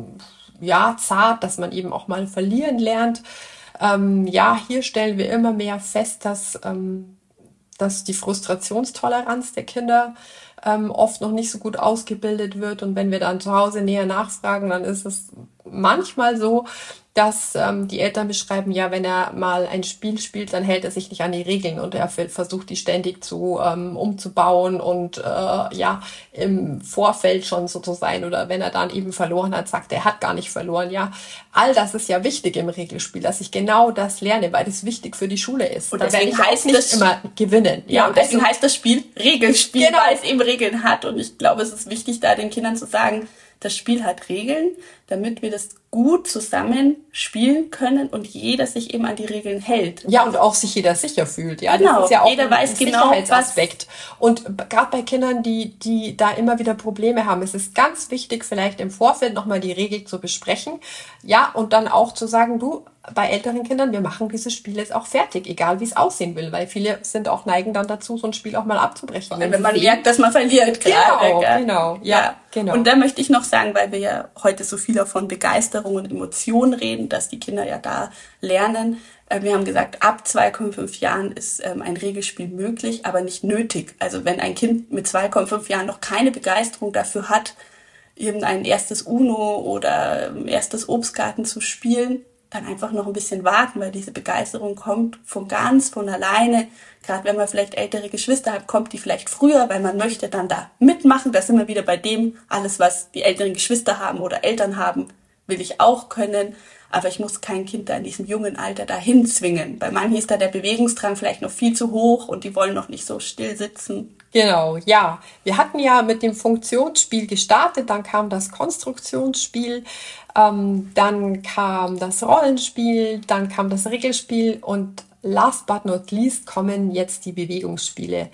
ja, zart, dass man eben auch mal verlieren lernt. Ähm, ja, hier stellen wir immer mehr fest, dass, ähm, dass die Frustrationstoleranz der Kinder ähm, oft noch nicht so gut ausgebildet wird. Und wenn wir dann zu Hause näher nachfragen, dann ist es manchmal so, dass ähm, die Eltern beschreiben, ja, wenn er mal ein Spiel spielt, dann hält er sich nicht an die Regeln und er versucht, die ständig zu ähm, umzubauen und äh, ja, im Vorfeld schon so zu sein. Oder wenn er dann eben verloren hat, sagt er, er hat gar nicht verloren. Ja, all das ist ja wichtig im Regelspiel, dass ich genau das lerne, weil das wichtig für die Schule ist. Und deswegen heißt nicht das immer gewinnen. Ja, und deswegen also, heißt das Spiel Regelspiel, genau. Weil es eben Regeln hat. Und ich glaube, es ist wichtig, da den Kindern zu sagen, das Spiel hat Regeln, damit wir das gut zusammen spielen können und jeder sich eben an die Regeln hält. Ja, und auch sich jeder sicher fühlt. Ja, genau. Das ist ja auch jeder ein weiß Sicherheitsaspekt. Genau, und gerade bei Kindern, die, die da immer wieder Probleme haben, ist es ganz wichtig, vielleicht im Vorfeld nochmal die Regel zu besprechen. Ja, und dann auch zu sagen, du, bei älteren Kindern, wir machen dieses Spiel jetzt auch fertig, egal wie es aussehen will, weil viele sind auch neigen dann dazu, so ein Spiel auch mal abzubrechen. Wenn, wenn man merkt, dass man verliert. Genau, gerade, genau, ja, ja, genau. Und da möchte ich noch sagen, weil wir ja heute so viel von Begeisterung und Emotionen reden, dass die Kinder ja da lernen. Wir haben gesagt, ab zwei Komma fünf Jahren ist ein Regelspiel möglich, aber nicht nötig. Also wenn ein Kind mit zwei Komma fünf Jahren noch keine Begeisterung dafür hat, irgendein erstes Uno oder erstes Obstgarten zu spielen, dann einfach noch ein bisschen warten, weil diese Begeisterung kommt von ganz, von alleine. Gerade wenn man vielleicht ältere Geschwister hat, kommt die vielleicht früher, weil man möchte dann da mitmachen. Da sind wir wieder bei dem, alles, was die älteren Geschwister haben oder Eltern haben, will ich auch können. Aber ich muss kein Kind da in diesem jungen Alter dahin zwingen. Bei manchen ist da der Bewegungsdrang vielleicht noch viel zu hoch und die wollen noch nicht so still sitzen. Genau, ja. Wir hatten ja mit dem Funktionsspiel gestartet, dann kam das Konstruktionsspiel, ähm, dann kam das Rollenspiel, dann kam das Regelspiel und last but not least kommen jetzt die Bewegungsspiele,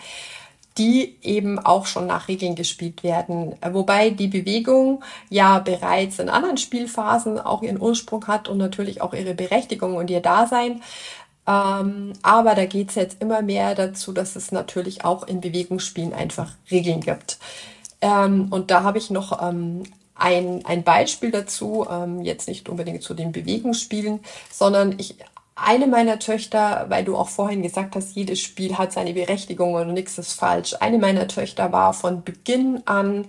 die eben auch schon nach Regeln gespielt werden. Wobei die Bewegung ja bereits in anderen Spielphasen auch ihren Ursprung hat und natürlich auch ihre Berechtigung und ihr Dasein. Ähm, aber da geht es jetzt immer mehr dazu, dass es natürlich auch in Bewegungsspielen einfach Regeln gibt. Ähm, und da habe ich noch ähm, ein, ein Beispiel dazu, ähm, jetzt nicht unbedingt zu den Bewegungsspielen, sondern ich Eine meiner Töchter, weil du auch vorhin gesagt hast, jedes Spiel hat seine Berechtigung und nichts ist falsch. Eine meiner Töchter war von Beginn an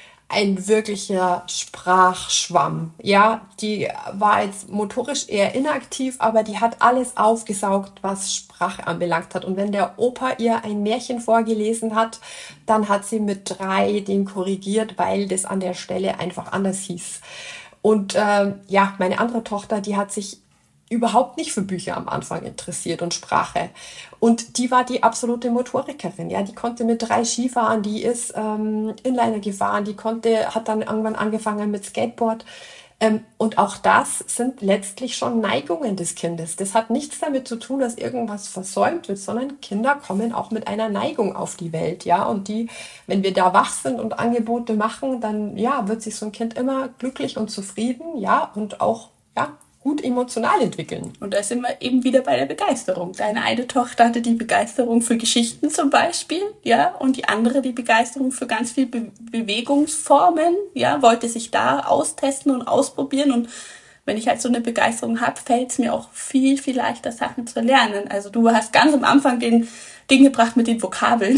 ein wirklicher Sprachschwamm. Ja, die war jetzt motorisch eher inaktiv, aber die hat alles aufgesaugt, was Sprache anbelangt hat. Und wenn der Opa ihr ein Märchen vorgelesen hat, dann hat sie mit drei den korrigiert, weil das an der Stelle einfach anders hieß. Und äh, ja, meine andere Tochter, die hat sich überhaupt nicht für Bücher am Anfang interessiert und Sprache. Und die war die absolute Motorikerin. Ja, die konnte mit drei Skifahren, die ist ähm, Inliner gefahren, die konnte, hat dann irgendwann angefangen mit Skateboard. Ähm, und auch das sind letztlich schon Neigungen des Kindes. Das hat nichts damit zu tun, dass irgendwas versäumt wird, sondern Kinder kommen auch mit einer Neigung auf die Welt. Ja, und die, wenn wir da wach sind und Angebote machen, dann ja, wird sich so ein Kind immer glücklich und zufrieden, ja, und auch ja gut emotional entwickeln. Und da sind wir eben wieder bei der Begeisterung. Deine eine Tochter hatte die Begeisterung für Geschichten zum Beispiel, ja, und die andere die Begeisterung für ganz viel Be- Bewegungsformen, ja, wollte sich da austesten und ausprobieren. Und wenn ich halt so eine Begeisterung habe, fällt es mir auch viel, viel leichter, Sachen zu lernen. Also du hast ganz am Anfang den Ding gebracht mit den Vokabeln.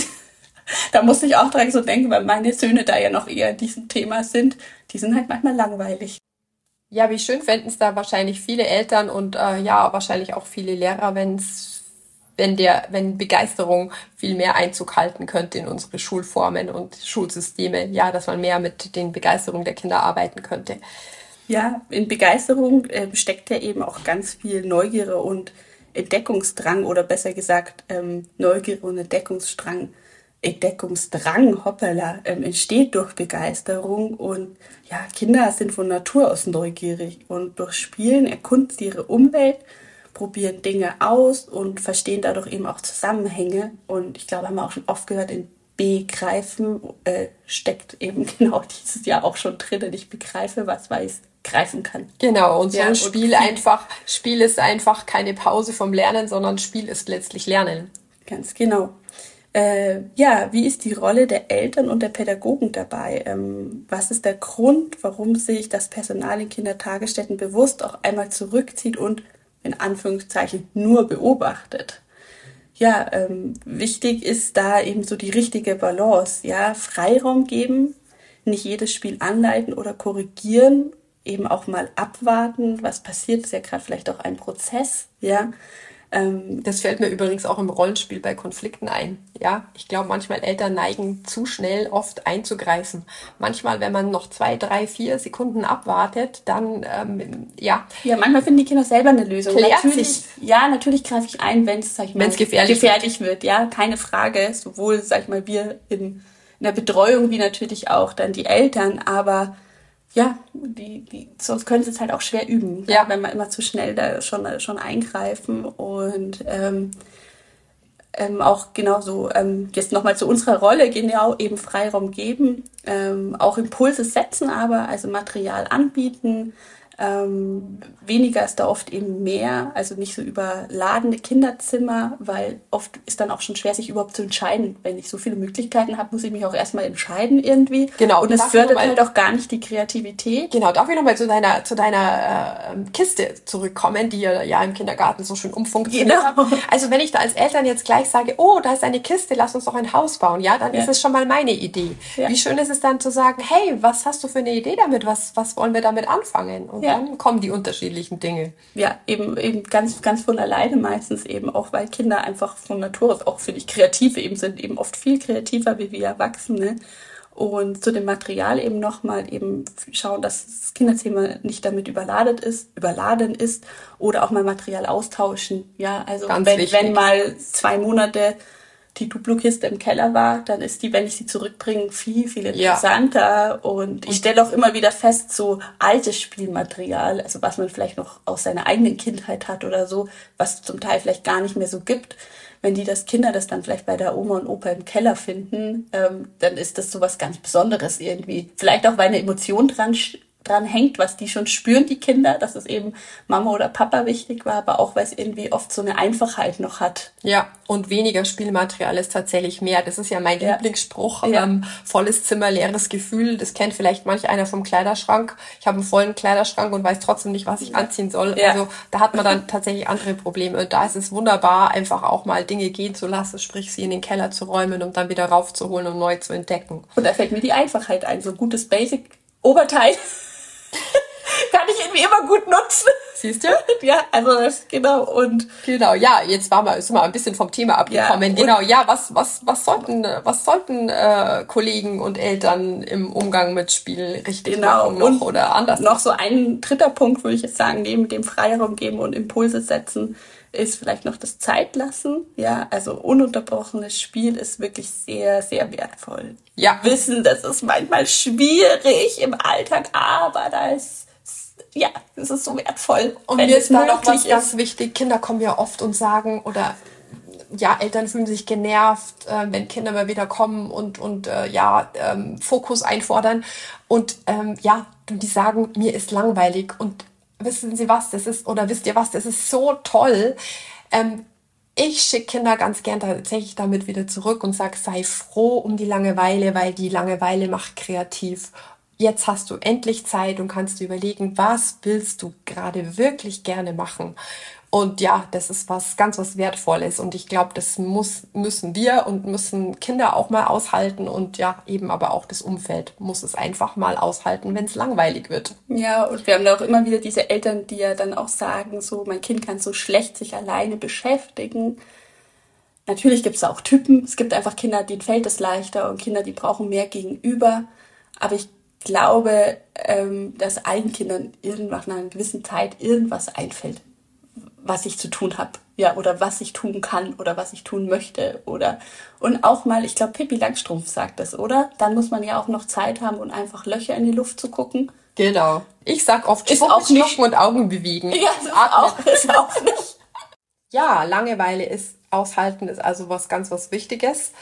Da musste ich auch dran so denken, weil meine Söhne da ja noch eher in diesem Thema sind. Die sind halt manchmal langweilig. Ja, wie schön fänden es da wahrscheinlich viele Eltern und äh, ja, wahrscheinlich auch viele Lehrer, wenn's, wenn der, wenn Begeisterung viel mehr Einzug halten könnte in unsere Schulformen und Schulsysteme. Ja, dass man mehr mit den Begeisterungen der Kinder arbeiten könnte. Ja, in Begeisterung äh, steckt ja eben auch ganz viel Neugierde und Entdeckungsdrang oder besser gesagt ähm, Neugierde und Entdeckungsdrang. Entdeckungsdrang, hoppala, ähm, entsteht durch Begeisterung und ja, Kinder sind von Natur aus neugierig und durch Spielen erkunden sie ihre Umwelt, probieren Dinge aus und verstehen dadurch eben auch Zusammenhänge und ich glaube, haben wir auch schon oft gehört, in begreifen äh, steckt eben genau dieses Jahr auch schon drin. Ich begreife, was weiß greifen kann. Genau, und so Ja, ein und Spiel viel- einfach, Spiel ist einfach keine Pause vom Lernen, sondern Spiel ist letztlich Lernen. Ganz genau. Äh, ja, wie ist die Rolle der Eltern und der Pädagogen dabei? Ähm, was ist der Grund, warum sich das Personal in Kindertagesstätten bewusst auch einmal zurückzieht und in Anführungszeichen nur beobachtet? Ja, ähm, wichtig ist da eben so die richtige Balance. Ja, Freiraum geben, nicht jedes Spiel anleiten oder korrigieren, eben auch mal abwarten, was passiert, ist ja gerade vielleicht auch ein Prozess, ja. Ähm, Das fällt mir übrigens auch im Rollenspiel bei Konflikten ein. Ja, ich glaube, manchmal Eltern neigen zu schnell oft einzugreifen. Manchmal, wenn man noch zwei, drei, vier Sekunden abwartet, dann, ähm, ja, ja, manchmal finden die Kinder selber eine Lösung. Klärt natürlich, sich. Ja, natürlich greife ich ein, wenn es, sag ich mal, Wenn's gefährlich gefährlich wird. Ja, keine Frage. Sowohl, sag ich mal, wir in, in der Betreuung wie natürlich auch dann die Eltern. Aber ja, die, die, sonst können sie es halt auch schwer üben, Ja. wenn man immer zu schnell da schon, schon eingreifen. Und ähm, ähm, auch genauso, ähm, jetzt nochmal zu unserer Rolle, genau eben Freiraum geben, ähm, auch Impulse setzen, aber also Material anbieten. Ähm, weniger ist da oft eben mehr, also nicht so überladene Kinderzimmer, weil oft ist dann auch schon schwer, sich überhaupt zu entscheiden. Wenn ich so viele Möglichkeiten habe, muss ich mich auch erstmal entscheiden irgendwie. Genau, Und es darf ich fördert noch mal- halt auch gar nicht die Kreativität. Genau, darf ich nochmal zu deiner, zu deiner äh, Kiste zurückkommen, die ihr ja im Kindergarten so schön umfunktioniert Genau. habt. Also wenn ich da als Eltern jetzt gleich sage, oh, da ist eine Kiste, lass uns doch ein Haus bauen, ja, dann Ja. ist es schon mal meine Idee. Ja. Wie schön ist es dann zu sagen, hey, was hast du für eine Idee damit? Was, was wollen wir damit anfangen? Und Ja. dann kommen die unterschiedlichen Dinge. Ja, eben, eben ganz, ganz von alleine meistens eben auch, weil Kinder einfach von Natur aus auch, finde ich, kreativ eben sind, eben oft viel kreativer wie wir Erwachsene. Und zu dem Material eben nochmal eben schauen, dass das Kinderzimmer nicht damit überladet ist, überladen ist oder auch mal Material austauschen. Ja, also Ganz wenn, wichtig. wenn mal zwei Monate die Duplo-Kiste im Keller war, dann ist die, wenn ich sie zurückbringe, viel, viel Ja. interessanter. Und ich stelle auch immer wieder fest, so altes Spielmaterial, also was man vielleicht noch aus seiner eigenen Kindheit hat oder so, was zum Teil vielleicht gar nicht mehr so gibt, wenn die das Kinder das dann vielleicht bei der Oma und Opa im Keller finden, ähm, dann ist das so was ganz Besonderes irgendwie. Vielleicht auch, weil eine Emotion dran sch- dran hängt, was die schon spüren, die Kinder, dass es eben Mama oder Papa wichtig war, aber auch, weil es irgendwie oft so eine Einfachheit noch hat. Ja, und weniger Spielmaterial ist tatsächlich mehr. Das ist ja mein Ja. Lieblingsspruch. Ja. Ähm, volles Zimmer, leeres Gefühl. Das kennt vielleicht manch einer vom Kleiderschrank. Ich habe einen vollen Kleiderschrank und weiß trotzdem nicht, was ich anziehen soll. Ja. Also da hat man dann tatsächlich andere Probleme. Und da ist es wunderbar, einfach auch mal Dinge gehen zu lassen, sprich sie in den Keller zu räumen, um dann wieder raufzuholen und neu zu entdecken. Und da fällt mir die Einfachheit ein. So ein gutes Basic-Oberteil kann ich irgendwie immer gut nutzen. Siehst du? Ja, also das, genau. Und Genau, ja, jetzt waren wir, sind wir ein bisschen vom Thema abgekommen. Ja, und- Genau, ja, was, was, was sollten, was sollten äh, Kollegen und Eltern im Umgang mit Spiel richtig Genau, machen noch und oder anders? noch so ein dritter Punkt, würde ich jetzt sagen, neben dem Freiraum geben und Impulse setzen, ist vielleicht noch das Zeitlassen. Ja, also ununterbrochenes Spiel ist wirklich sehr, sehr wertvoll. Ja. Wissen, das ist manchmal schwierig im Alltag, aber da ist, ja, das ist so wertvoll. Und wenn mir es ist da noch was möglich ganz wichtig. Kinder kommen ja oft und sagen, oder ja, Eltern fühlen sich genervt, äh, wenn Kinder mal wieder kommen und, und äh, ja, ähm, Fokus einfordern. Und ähm, ja, und die sagen, mir ist langweilig. Und wissen Sie was, das ist, oder wisst ihr was, das ist so toll. Ähm, ich schicke Kinder ganz gern tatsächlich damit wieder zurück und sage, sei froh um die Langeweile, weil die Langeweile macht kreativ. Jetzt hast du endlich Zeit und kannst dir überlegen, was willst du gerade wirklich gerne machen. Und ja, das ist was ganz was Wertvolles. Und ich glaube, das muss, müssen wir und müssen Kinder auch mal aushalten. Und ja, eben aber auch das Umfeld muss es einfach mal aushalten, wenn es langweilig wird. Ja, und wir haben da auch immer wieder diese Eltern, die ja dann auch sagen, so, mein Kind kann so schlecht sich alleine beschäftigen. Natürlich gibt es auch Typen. Es gibt einfach Kinder, denen fällt es leichter und Kinder, die brauchen mehr Gegenüber. Aber ich glaube, ähm, dass allen Kindern irgendwann nach einer gewissen Zeit irgendwas einfällt, was ich zu tun habe. Ja, oder was ich tun kann oder was ich tun möchte. Oder und auch mal, ich glaube, Pippi Langstrumpf sagt das, oder? Dann muss man ja auch noch Zeit haben und einfach Löcher in die Luft zu gucken. Genau. Ich sag oft, Ist Spucken, auch nicht- schlucken und Augen bewegen. Ja, das ist Atmen. auch, ist auch nicht. Ja, Langeweile ist aushalten, ist also was ganz was Wichtiges.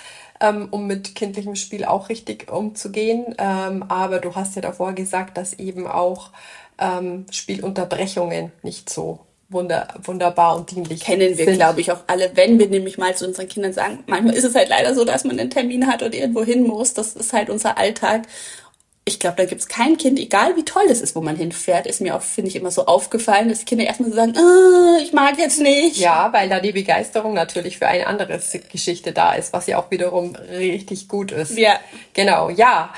ähm, um mit kindlichem Spiel auch richtig umzugehen. Ähm, aber du hast ja davor gesagt, dass eben auch ähm, Spielunterbrechungen nicht so wunder, wunderbar und dienlich kennen wir, sind. glaube ich, auch alle, wenn wir nämlich mal zu unseren Kindern sagen, manchmal ist es halt leider so, dass man einen Termin hat und irgendwo hin muss. Das ist halt unser Alltag. Ich glaube, da gibt's kein Kind, egal wie toll das ist, wo man hinfährt, ist mir auch, finde ich, immer so aufgefallen, dass die Kinder erstmal so sagen, oh, ich mag jetzt nicht. Ja, weil da die Begeisterung natürlich für eine andere Geschichte da ist, was ja auch wiederum richtig gut ist. Ja. Genau, ja.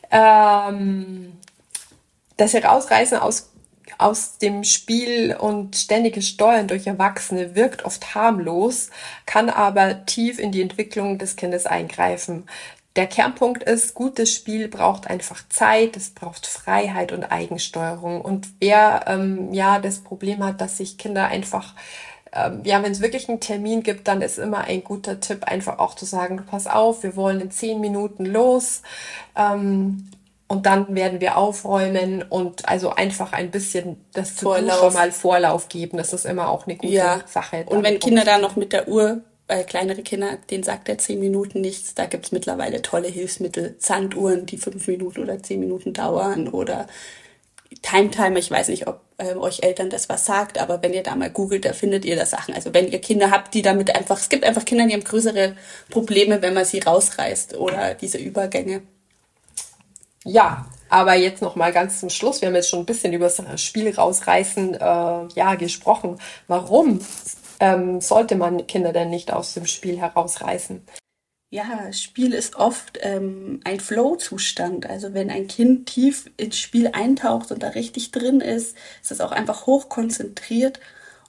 Ähm, das Herausreißen aus, aus dem Spiel und ständiges Steuern durch Erwachsene wirkt oft harmlos, kann aber tief in die Entwicklung des Kindes eingreifen. Der Kernpunkt ist, gutes Spiel braucht einfach Zeit, es braucht Freiheit und Eigensteuerung. Und wer ähm, ja das Problem hat, dass sich Kinder einfach, ähm, ja, wenn es wirklich einen Termin gibt, dann ist immer ein guter Tipp, einfach auch zu sagen, du pass auf, wir wollen in zehn Minuten los. Ähm, und dann werden wir aufräumen und also einfach ein bisschen das Vorlauf. schon mal Vorlauf geben. Das ist immer auch eine gute Ja. Sache. Und wenn Kinder da noch mit der Uhr, äh, kleinere Kinder, denen sagt der zehn Minuten nichts, da gibt's mittlerweile tolle Hilfsmittel, Sanduhren, die fünf Minuten oder zehn Minuten dauern oder Time Timer, ich weiß nicht, ob äh, euch Eltern das was sagt, aber wenn ihr da mal googelt, da findet ihr da Sachen. Also wenn ihr Kinder habt, die damit einfach, es gibt einfach Kinder, die haben größere Probleme, wenn man sie rausreißt oder diese Übergänge. Ja, aber jetzt noch mal ganz zum Schluss. Wir haben jetzt schon ein bisschen über das Spiel rausreißen äh, ja, gesprochen. Warum ähm, sollte man Kinder denn nicht aus dem Spiel herausreißen? Ja, Spiel ist oft ähm, ein Flow-Zustand. Also wenn ein Kind tief ins Spiel eintaucht und da richtig drin ist, ist es auch einfach hochkonzentriert.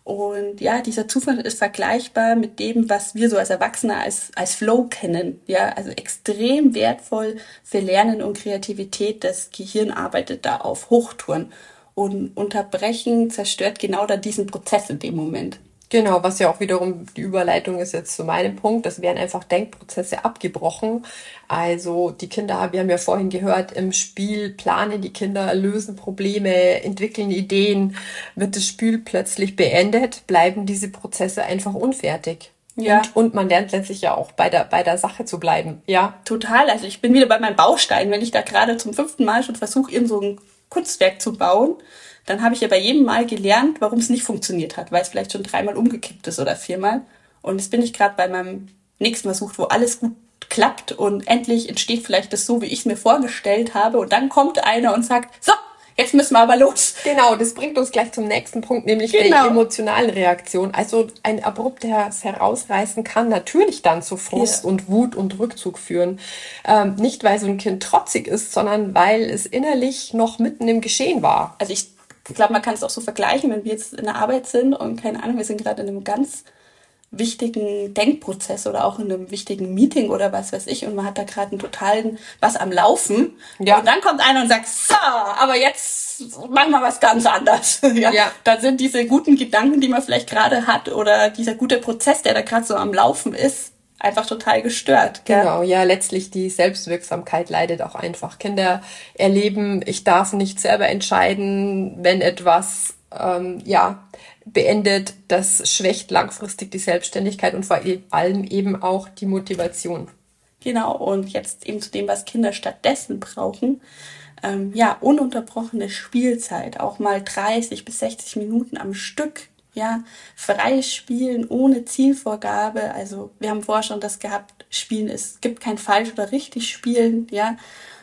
Und ja, dieser Zustand ist vergleichbar mit dem, was wir so als Erwachsene als, als Flow kennen. Ja, also extrem wertvoll für Lernen und Kreativität. Das Gehirn arbeitet da auf Hochtouren. Und Unterbrechen zerstört genau da diesen Prozess in dem Moment. Genau, was ja auch wiederum die Überleitung ist jetzt zu meinem Punkt. Das werden einfach Denkprozesse abgebrochen. Also die Kinder, wir haben ja vorhin gehört, im Spiel planen die Kinder, lösen Probleme, entwickeln Ideen. Wird das Spiel plötzlich beendet, bleiben diese Prozesse einfach unfertig. Ja. Und, und man lernt letztlich ja auch bei der, bei der Sache zu bleiben. Ja, Total. Also ich bin wieder bei meinem Baustein. Wenn ich da gerade zum fünften Mal schon versuche, irgend so ein Kunstwerk zu bauen, dann habe ich ja bei jedem Mal gelernt, warum es nicht funktioniert hat, weil es vielleicht schon dreimal umgekippt ist oder viermal. Und jetzt bin ich gerade bei meinem nächsten Versuch, wo alles gut klappt und endlich entsteht vielleicht das so, wie ich es mir vorgestellt habe. Und dann kommt einer und sagt, so, jetzt müssen wir aber los. genau, das bringt uns gleich zum nächsten Punkt, nämlich Genau. der emotionalen Reaktion. Also ein abruptes Herausreißen kann natürlich dann zu Frust Ja. und Wut und Rückzug führen. Ähm, nicht, weil so ein Kind trotzig ist, sondern weil es innerlich noch mitten im Geschehen war. Also ich glaube, man kann es auch so vergleichen, wenn wir jetzt in der Arbeit sind und keine Ahnung, wir sind gerade in einem ganz wichtigen Denkprozess oder auch in einem wichtigen Meeting oder was weiß ich und man hat da gerade einen totalen was am Laufen Ja. und dann kommt einer und sagt, so, aber jetzt machen wir was ganz anderes. ja. Ja. Dann sind diese guten Gedanken, die man vielleicht gerade hat oder dieser gute Prozess, der da gerade so am Laufen ist, einfach total gestört. Gell? Genau, ja, letztlich die Selbstwirksamkeit leidet auch einfach. Kinder erleben, ich darf nicht selber entscheiden, wenn etwas, ähm, ja, beendet, das schwächt langfristig die Selbstständigkeit und vor allem eben auch die Motivation. Genau, und jetzt eben zu dem, was Kinder stattdessen brauchen. Ähm, ja, ununterbrochene Spielzeit, auch mal dreißig bis sechzig Minuten am Stück. Ja, frei spielen ohne Zielvorgabe. Also wir haben vorher schon das gehabt, Spielen ist, es gibt kein falsch oder richtig Spielen. Ja,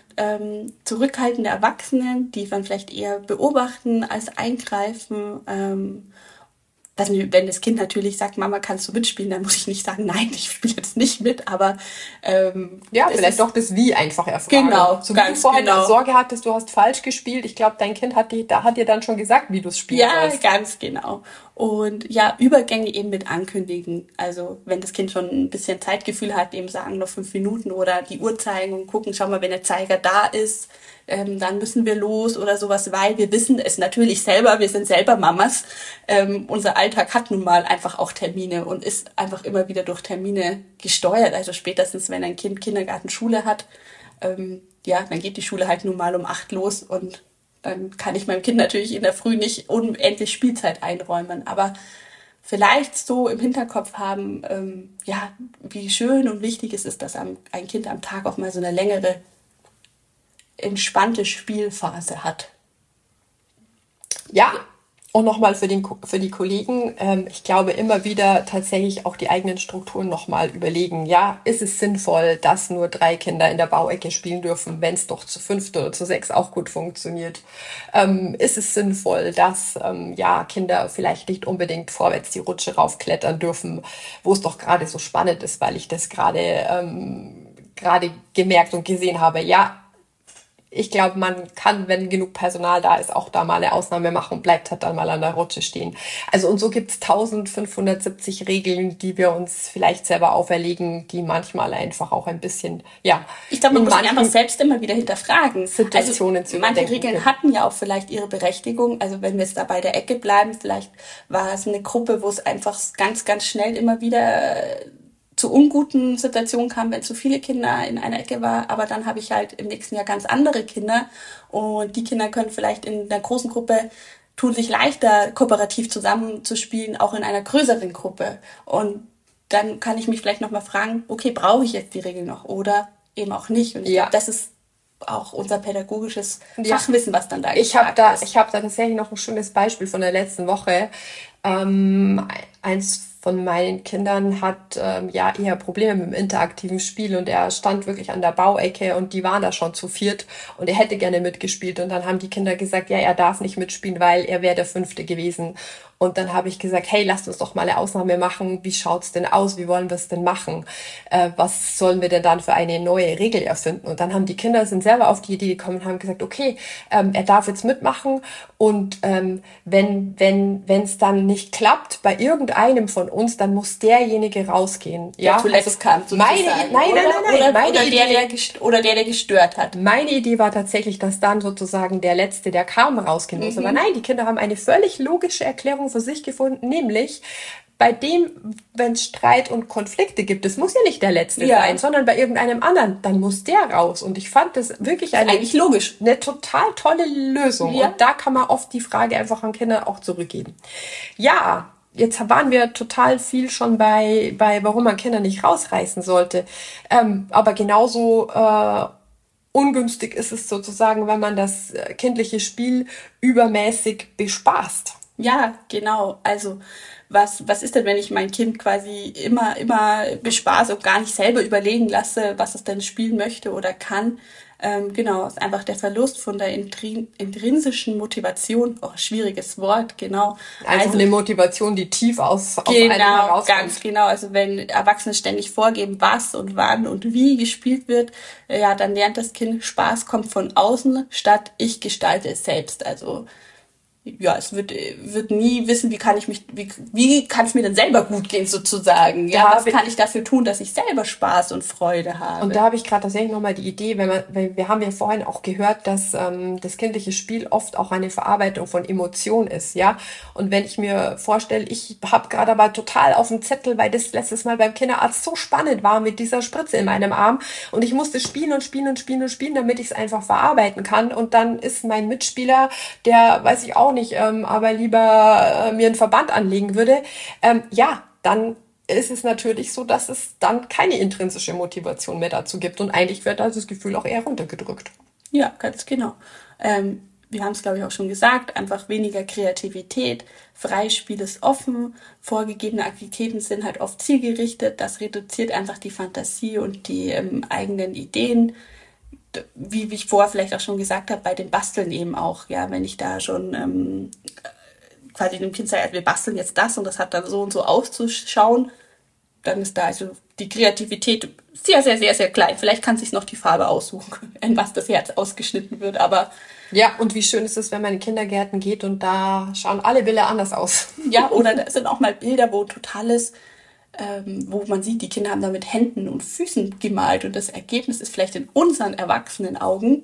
ähm, zurückhaltende Erwachsene, die dann vielleicht eher beobachten als eingreifen. Ähm, dass, wenn das Kind natürlich sagt, Mama, kannst du mitspielen, dann muss ich nicht sagen, nein, ich spiele jetzt nicht mit, aber ähm, Ja, es vielleicht ist- doch das Wie einfach erfragen. Genau, so wie du ganz vorhin genau. Sorge hattest, du hast falsch gespielt. Ich glaube, dein Kind hat, die, da hat dir dann schon gesagt, wie du es spielen Ja, sollst. ganz genau. Und ja, Übergänge eben mit ankündigen. Also wenn das Kind schon ein bisschen Zeitgefühl hat, eben sagen noch fünf Minuten oder die Uhr zeigen und gucken, schau mal, wenn der Zeiger da ist, ähm, dann müssen wir los oder sowas, weil wir wissen es natürlich selber, wir sind selber Mamas. Ähm, unser Alltag hat nun mal einfach auch Termine und ist einfach immer wieder durch Termine gesteuert. Also spätestens, wenn ein Kind Kindergarten, Schule hat, ähm, ja, dann geht die Schule halt nun mal um acht los und dann kann ich meinem Kind natürlich in der Früh nicht unendlich Spielzeit einräumen. Aber vielleicht so im Hinterkopf haben, ähm, ja, wie schön und wichtig es ist, dass ein Kind am Tag auch mal so eine längere, entspannte Spielphase hat. Ja, und nochmal für, den, für die Kollegen, ähm, ich glaube immer wieder tatsächlich auch die eigenen Strukturen nochmal überlegen. Ja, ist es sinnvoll, dass nur drei Kinder in der Bauecke spielen dürfen, wenn es doch zu fünft oder zu sechs auch gut funktioniert? Ähm, ist es sinnvoll, dass ähm, ja Kinder vielleicht nicht unbedingt vorwärts die Rutsche raufklettern dürfen, wo es doch gerade so spannend ist, weil ich das gerade ähm, gerade gemerkt und gesehen habe. Ja, ich glaube, man kann, wenn genug Personal da ist, auch da mal eine Ausnahme machen und bleibt halt dann mal an der Rutsche stehen. Also und so gibt's eintausendfünfhundertsiebzig Regeln, die wir uns vielleicht selber auferlegen, die manchmal einfach auch ein bisschen, ja. Ich glaube, man muss sich einfach selbst immer wieder hinterfragen. Situationen also, zu manche Regeln können. Hatten ja auch vielleicht ihre Berechtigung. Also wenn wir jetzt da bei der Ecke bleiben, vielleicht war es eine Gruppe, wo es einfach ganz, ganz schnell immer wieder zu unguten Situationen kam, wenn zu viele Kinder in einer Ecke war, aber dann habe ich halt im nächsten Jahr ganz andere Kinder und die Kinder können vielleicht in einer großen Gruppe tun sich leichter, kooperativ zusammenzuspielen, auch in einer größeren Gruppe. Und dann kann ich mich vielleicht nochmal fragen, okay, brauche ich jetzt die Regel noch oder eben auch nicht? Und ich ja. glaube, das ist auch unser pädagogisches ja. Fachwissen, was dann da ich hab da ist. Ich habe da tatsächlich noch ein schönes Beispiel von der letzten Woche. Ähm, eins von meinen Kindern hat ähm, ja eher Probleme mit dem interaktiven Spiel und er stand wirklich an der Bauecke und die waren da schon zu viert und er hätte gerne mitgespielt und dann haben die Kinder gesagt, ja, er darf nicht mitspielen, weil er wäre der Fünfte gewesen. Und dann habe ich gesagt, hey, lasst uns doch mal eine Ausnahme machen. Wie schaut's denn aus? Wie wollen wir es denn machen? Äh, was sollen wir denn dann für eine neue Regel erfinden? Und dann haben die Kinder sind selber auf die Idee gekommen und haben gesagt, okay, ähm, er darf jetzt mitmachen und ähm, wenn wenn wenn es dann nicht klappt bei irgendeinem von uns, dann muss derjenige rausgehen. Der ja, zuletzt also kam, meine, nein, nein, nein, nein, oder, meine oder, Idee, der, der gest- oder der, der gestört hat. Meine Idee war tatsächlich, dass dann sozusagen der Letzte, der kam, rausgehen muss. Mhm. Aber nein, die Kinder haben eine völlig logische Erklärung für sich gefunden, nämlich bei dem, wenn es Streit und Konflikte gibt, es muss ja nicht der Letzte ja. sein, sondern bei irgendeinem anderen, dann muss der raus. Und ich fand das wirklich eine, eigentlich logisch. eine total tolle Lösung. Ja. Und da kann man oft die Frage einfach an Kinder auch zurückgeben. Ja, jetzt waren wir total viel schon bei, bei warum man Kinder nicht rausreißen sollte. Ähm, aber genauso äh, ungünstig ist es sozusagen, wenn man das kindliche Spiel übermäßig bespaßt. Ja, genau. Also was was ist denn, wenn ich mein Kind quasi immer immer bespaße und gar nicht selber überlegen lasse, was es denn spielen möchte oder kann? Ähm, genau, ist einfach der Verlust von der intrin- intrinsischen Motivation. Oh, schwieriges Wort, genau. Also, also eine Motivation, die tief aus, aus genau, einem herauskommt. Ganz genau. Also wenn Erwachsene ständig vorgeben, was und wann und wie gespielt wird, ja, dann lernt das Kind, Spaß kommt von außen, statt ich gestalte es selbst. Also ja, es wird wird nie wissen, wie kann ich mich, wie, wie kann es mir denn selber gut gehen sozusagen. Ja, was kann ich dafür tun, dass ich selber Spaß und Freude habe. Und da habe ich gerade tatsächlich nochmal die Idee, wenn man, weil wir haben ja vorhin auch gehört, dass ähm, das kindliche Spiel oft auch eine Verarbeitung von Emotionen ist, ja. Und wenn ich mir vorstelle, ich habe gerade aber total auf dem Zettel, weil das letztes Mal beim Kinderarzt so spannend war mit dieser Spritze in meinem Arm und ich musste spielen und spielen und spielen und spielen, damit ich es einfach verarbeiten kann. Und dann ist mein Mitspieler, der weiß ich auch nicht, nicht, ähm, aber lieber äh, mir einen Verband anlegen würde, ähm, ja, dann ist es natürlich so, dass es dann keine intrinsische Motivation mehr dazu gibt und eigentlich wird also das Gefühl auch eher runtergedrückt. Ja, ganz genau. Ähm, wir haben es, glaube ich, auch schon gesagt, einfach weniger Kreativität, Freispiel ist offen, vorgegebene Aktivitäten sind halt oft zielgerichtet, das reduziert einfach die Fantasie und die ähm, eigenen Ideen. Wie, wie ich vorher vielleicht auch schon gesagt habe, bei dem Basteln eben auch, ja, wenn ich da schon ähm, quasi dem Kind sage, wir basteln jetzt das und das hat dann so und so auszuschauen, dann ist da also die Kreativität sehr, sehr, sehr, sehr klein. Vielleicht kann sich noch die Farbe aussuchen, in was das Herz ausgeschnitten wird, aber... Ja, und wie schön ist es, wenn man in Kindergärten geht und da schauen alle Bilder anders aus. Ja, oder da sind auch mal Bilder, wo totales... Ähm, wo man sieht, die Kinder haben da mit Händen und Füßen gemalt und das Ergebnis ist vielleicht in unseren erwachsenen Augen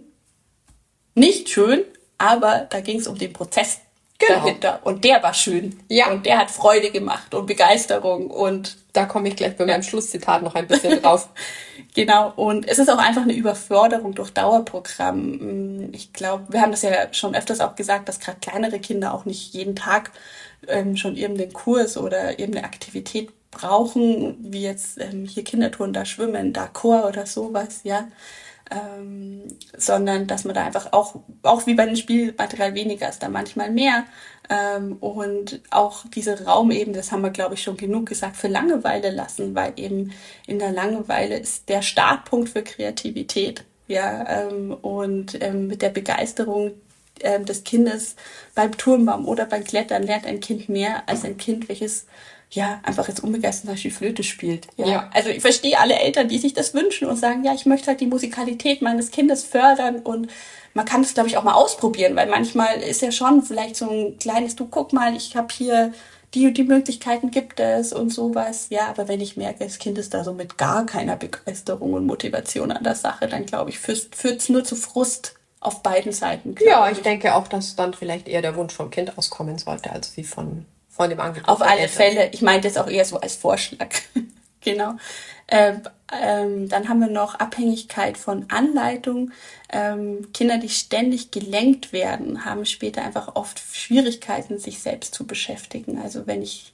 nicht schön, aber da ging es um den Prozess genau. dahinter und der war schön ja. und der hat Freude gemacht und Begeisterung und da komme ich gleich bei meinem Schlusszitat noch ein bisschen drauf. Genau, und es ist auch einfach eine Überforderung durch Dauerprogramm. Ich glaube, wir haben das ja schon öfters auch gesagt, dass gerade kleinere Kinder auch nicht jeden Tag ähm, schon irgendeinen Kurs oder irgendeine Aktivität brauchen, wie jetzt ähm, hier Kinderturnen, da Schwimmen, da Chor oder sowas, ja. Ähm, sondern dass man da einfach auch, auch wie bei dem Spielmaterial weniger ist, da manchmal mehr. Ähm, und auch diese Raum eben, das haben wir, glaube ich, schon genug gesagt, für Langeweile lassen, weil eben in der Langeweile ist der Startpunkt für Kreativität. Ja, ähm, und ähm, mit der Begeisterung ähm, des Kindes beim Turmbaum oder beim Klettern lernt ein Kind mehr als ein Kind, welches ja, einfach jetzt unbegeistert zum Beispiel Flöte spielt. Ja. ja. Also ich verstehe alle Eltern, die sich das wünschen und sagen, ja, ich möchte halt die Musikalität meines Kindes fördern und man kann das, glaube ich, auch mal ausprobieren, weil manchmal ist ja schon vielleicht so ein kleines, du guck mal, ich habe hier die und die Möglichkeiten gibt es und sowas. Ja, aber wenn ich merke, das Kind ist da so mit gar keiner Begeisterung und Motivation an der Sache, dann glaube ich, führt es nur zu Frust auf beiden Seiten. Ja, ich, ich denke auch, dass dann vielleicht eher der Wunsch vom Kind auskommen sollte, als wie von Von dem Angebot. Auf alle Fälle. Ich meinte das auch eher so als Vorschlag. Genau. Ähm, ähm, dann haben wir noch Abhängigkeit von Anleitung. Ähm, Kinder, die ständig gelenkt werden, haben später einfach oft Schwierigkeiten, sich selbst zu beschäftigen. Also wenn ich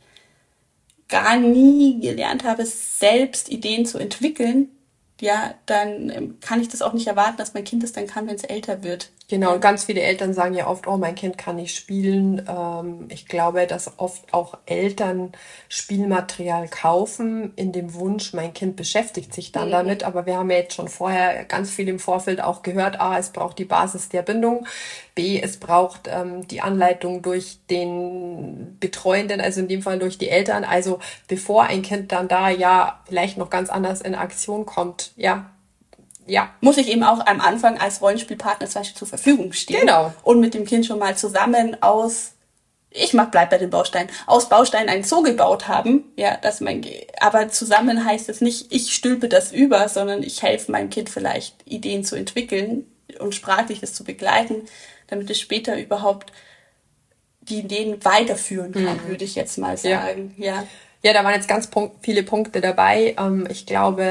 gar nie gelernt habe, selbst Ideen zu entwickeln, ja, dann kann ich das auch nicht erwarten, dass mein Kind das dann kann, wenn es älter wird. Genau, und ganz viele Eltern sagen ja oft, oh, mein Kind kann nicht spielen. Ähm, ich glaube, dass oft auch Eltern Spielmaterial kaufen in dem Wunsch, mein Kind beschäftigt sich dann mhm. damit. Aber wir haben ja jetzt schon vorher ganz viel im Vorfeld auch gehört, A, es braucht die Basis der Bindung, B, es braucht ähm, die Anleitung durch den Betreuenden, also in dem Fall durch die Eltern. Also bevor ein Kind dann da ja vielleicht noch ganz anders in Aktion kommt, ja, Ja, muss ich eben auch am Anfang als Rollenspielpartner zum Beispiel zur Verfügung stehen. Genau. Und mit dem Kind schon mal zusammen aus, ich mach, bleib bei den Bausteinen, aus Bausteinen einen Zoo gebaut haben. Ja, dass mein, aber zusammen heißt es nicht, ich stülpe das über, sondern ich helfe meinem Kind vielleicht Ideen zu entwickeln und sprachlich das zu begleiten, damit es später überhaupt die Ideen weiterführen kann, mhm. würde ich jetzt mal sagen. Ja. ja. Ja, da waren jetzt ganz viele Punkte dabei. Ich glaube,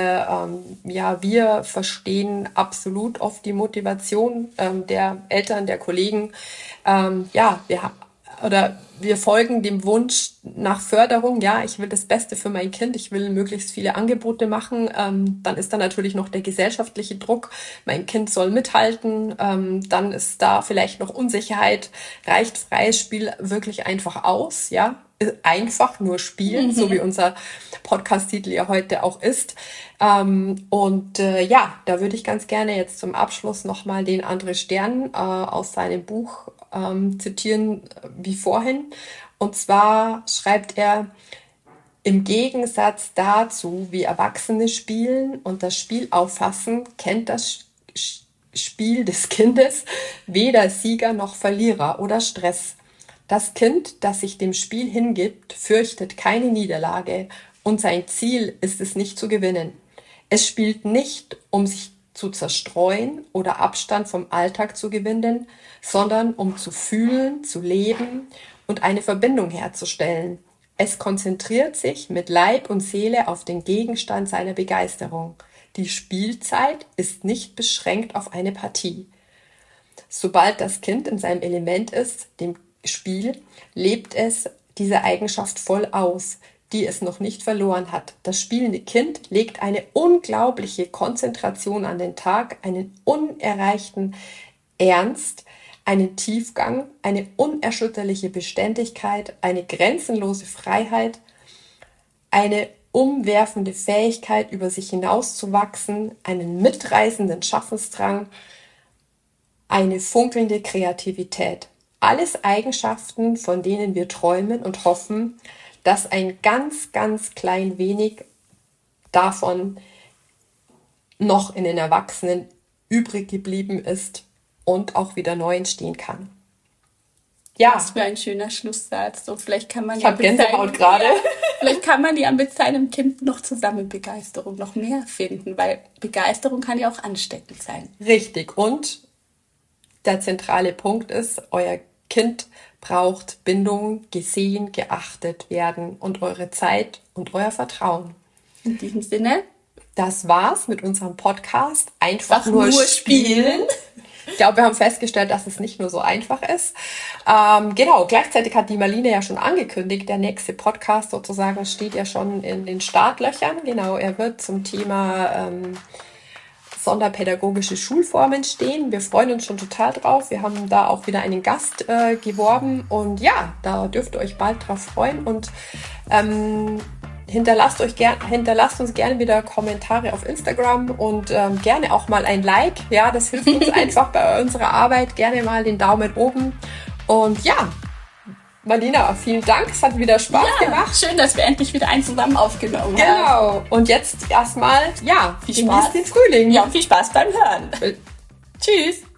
ja, wir verstehen absolut oft die Motivation der Eltern, der Kollegen. Ja, wir haben, oder wir folgen dem Wunsch nach Förderung. Ja, ich will das Beste für mein Kind. Ich will möglichst viele Angebote machen. Dann ist da natürlich noch der gesellschaftliche Druck. Mein Kind soll mithalten. Dann ist da vielleicht noch Unsicherheit. Reicht freies Spiel wirklich einfach aus? Ja. Einfach nur spielen, mhm. so wie unser Podcast-Titel ja heute auch ist. Ähm, und äh, ja, da würde ich ganz gerne jetzt zum Abschluss nochmal den André Stern äh, aus seinem Buch ähm, zitieren, wie vorhin. Und zwar schreibt er, im Gegensatz dazu, wie Erwachsene spielen und das Spiel auffassen, kennt das Spiel des Kindes weder Sieger noch Verlierer oder Stress. Das Kind, das sich dem Spiel hingibt, fürchtet keine Niederlage und sein Ziel ist es nicht zu gewinnen. Es spielt nicht, um sich zu zerstreuen oder Abstand vom Alltag zu gewinnen, sondern um zu fühlen, zu leben und eine Verbindung herzustellen. Es konzentriert sich mit Leib und Seele auf den Gegenstand seiner Begeisterung. Die Spielzeit ist nicht beschränkt auf eine Partie. Sobald das Kind in seinem Element ist, dem Spiel, lebt es diese Eigenschaft voll aus, die es noch nicht verloren hat. Das spielende Kind legt eine unglaubliche Konzentration an den Tag, einen unerreichten Ernst, einen Tiefgang, eine unerschütterliche Beständigkeit, eine grenzenlose Freiheit, eine umwerfende Fähigkeit, über sich hinauszuwachsen, einen mitreißenden Schaffensdrang, eine funkelnde Kreativität. Alles Eigenschaften, von denen wir träumen und hoffen, dass ein ganz, ganz klein wenig davon noch in den Erwachsenen übrig geblieben ist und auch wieder neu entstehen kann. Ja. Was für ein schöner Schlusssatz. So, vielleicht kann man ich ja habe Gänsehaut gerade. Ja, vielleicht kann man ja mit seinem Kind noch zusammen Begeisterung noch mehr finden, weil Begeisterung kann ja auch ansteckend sein. Richtig. Und der zentrale Punkt ist, euer Kind braucht Bindung, gesehen, geachtet werden und eure Zeit und euer Vertrauen. In diesem Sinne, das war's mit unserem Podcast. Einfach, Einfach nur, nur spielen. spielen. glaube, wir haben festgestellt, dass es nicht nur so einfach ist. Ähm, genau, gleichzeitig hat die Marlene ja schon angekündigt, der nächste Podcast sozusagen steht ja schon in den Startlöchern. Genau, er wird zum Thema ähm, sonderpädagogische Schulformen stehen. Wir freuen uns schon total drauf. Wir haben da auch wieder einen Gast äh, geworben und ja, da dürft ihr euch bald drauf freuen und ähm, hinterlasst euch ger- hinterlasst uns gerne wieder Kommentare auf Instagram und ähm, gerne auch mal ein Like. Ja, das hilft uns einfach bei unserer Arbeit. Gerne mal den Daumen oben und ja, Marlina, vielen Dank. Es hat wieder Spaß ja, gemacht. Schön, dass wir endlich wieder einen zusammen aufgenommen genau. haben. Genau. Und jetzt erstmal, ja, viel Spaß. Den Frühling. Ja, und viel Spaß beim Hören. Tschüss.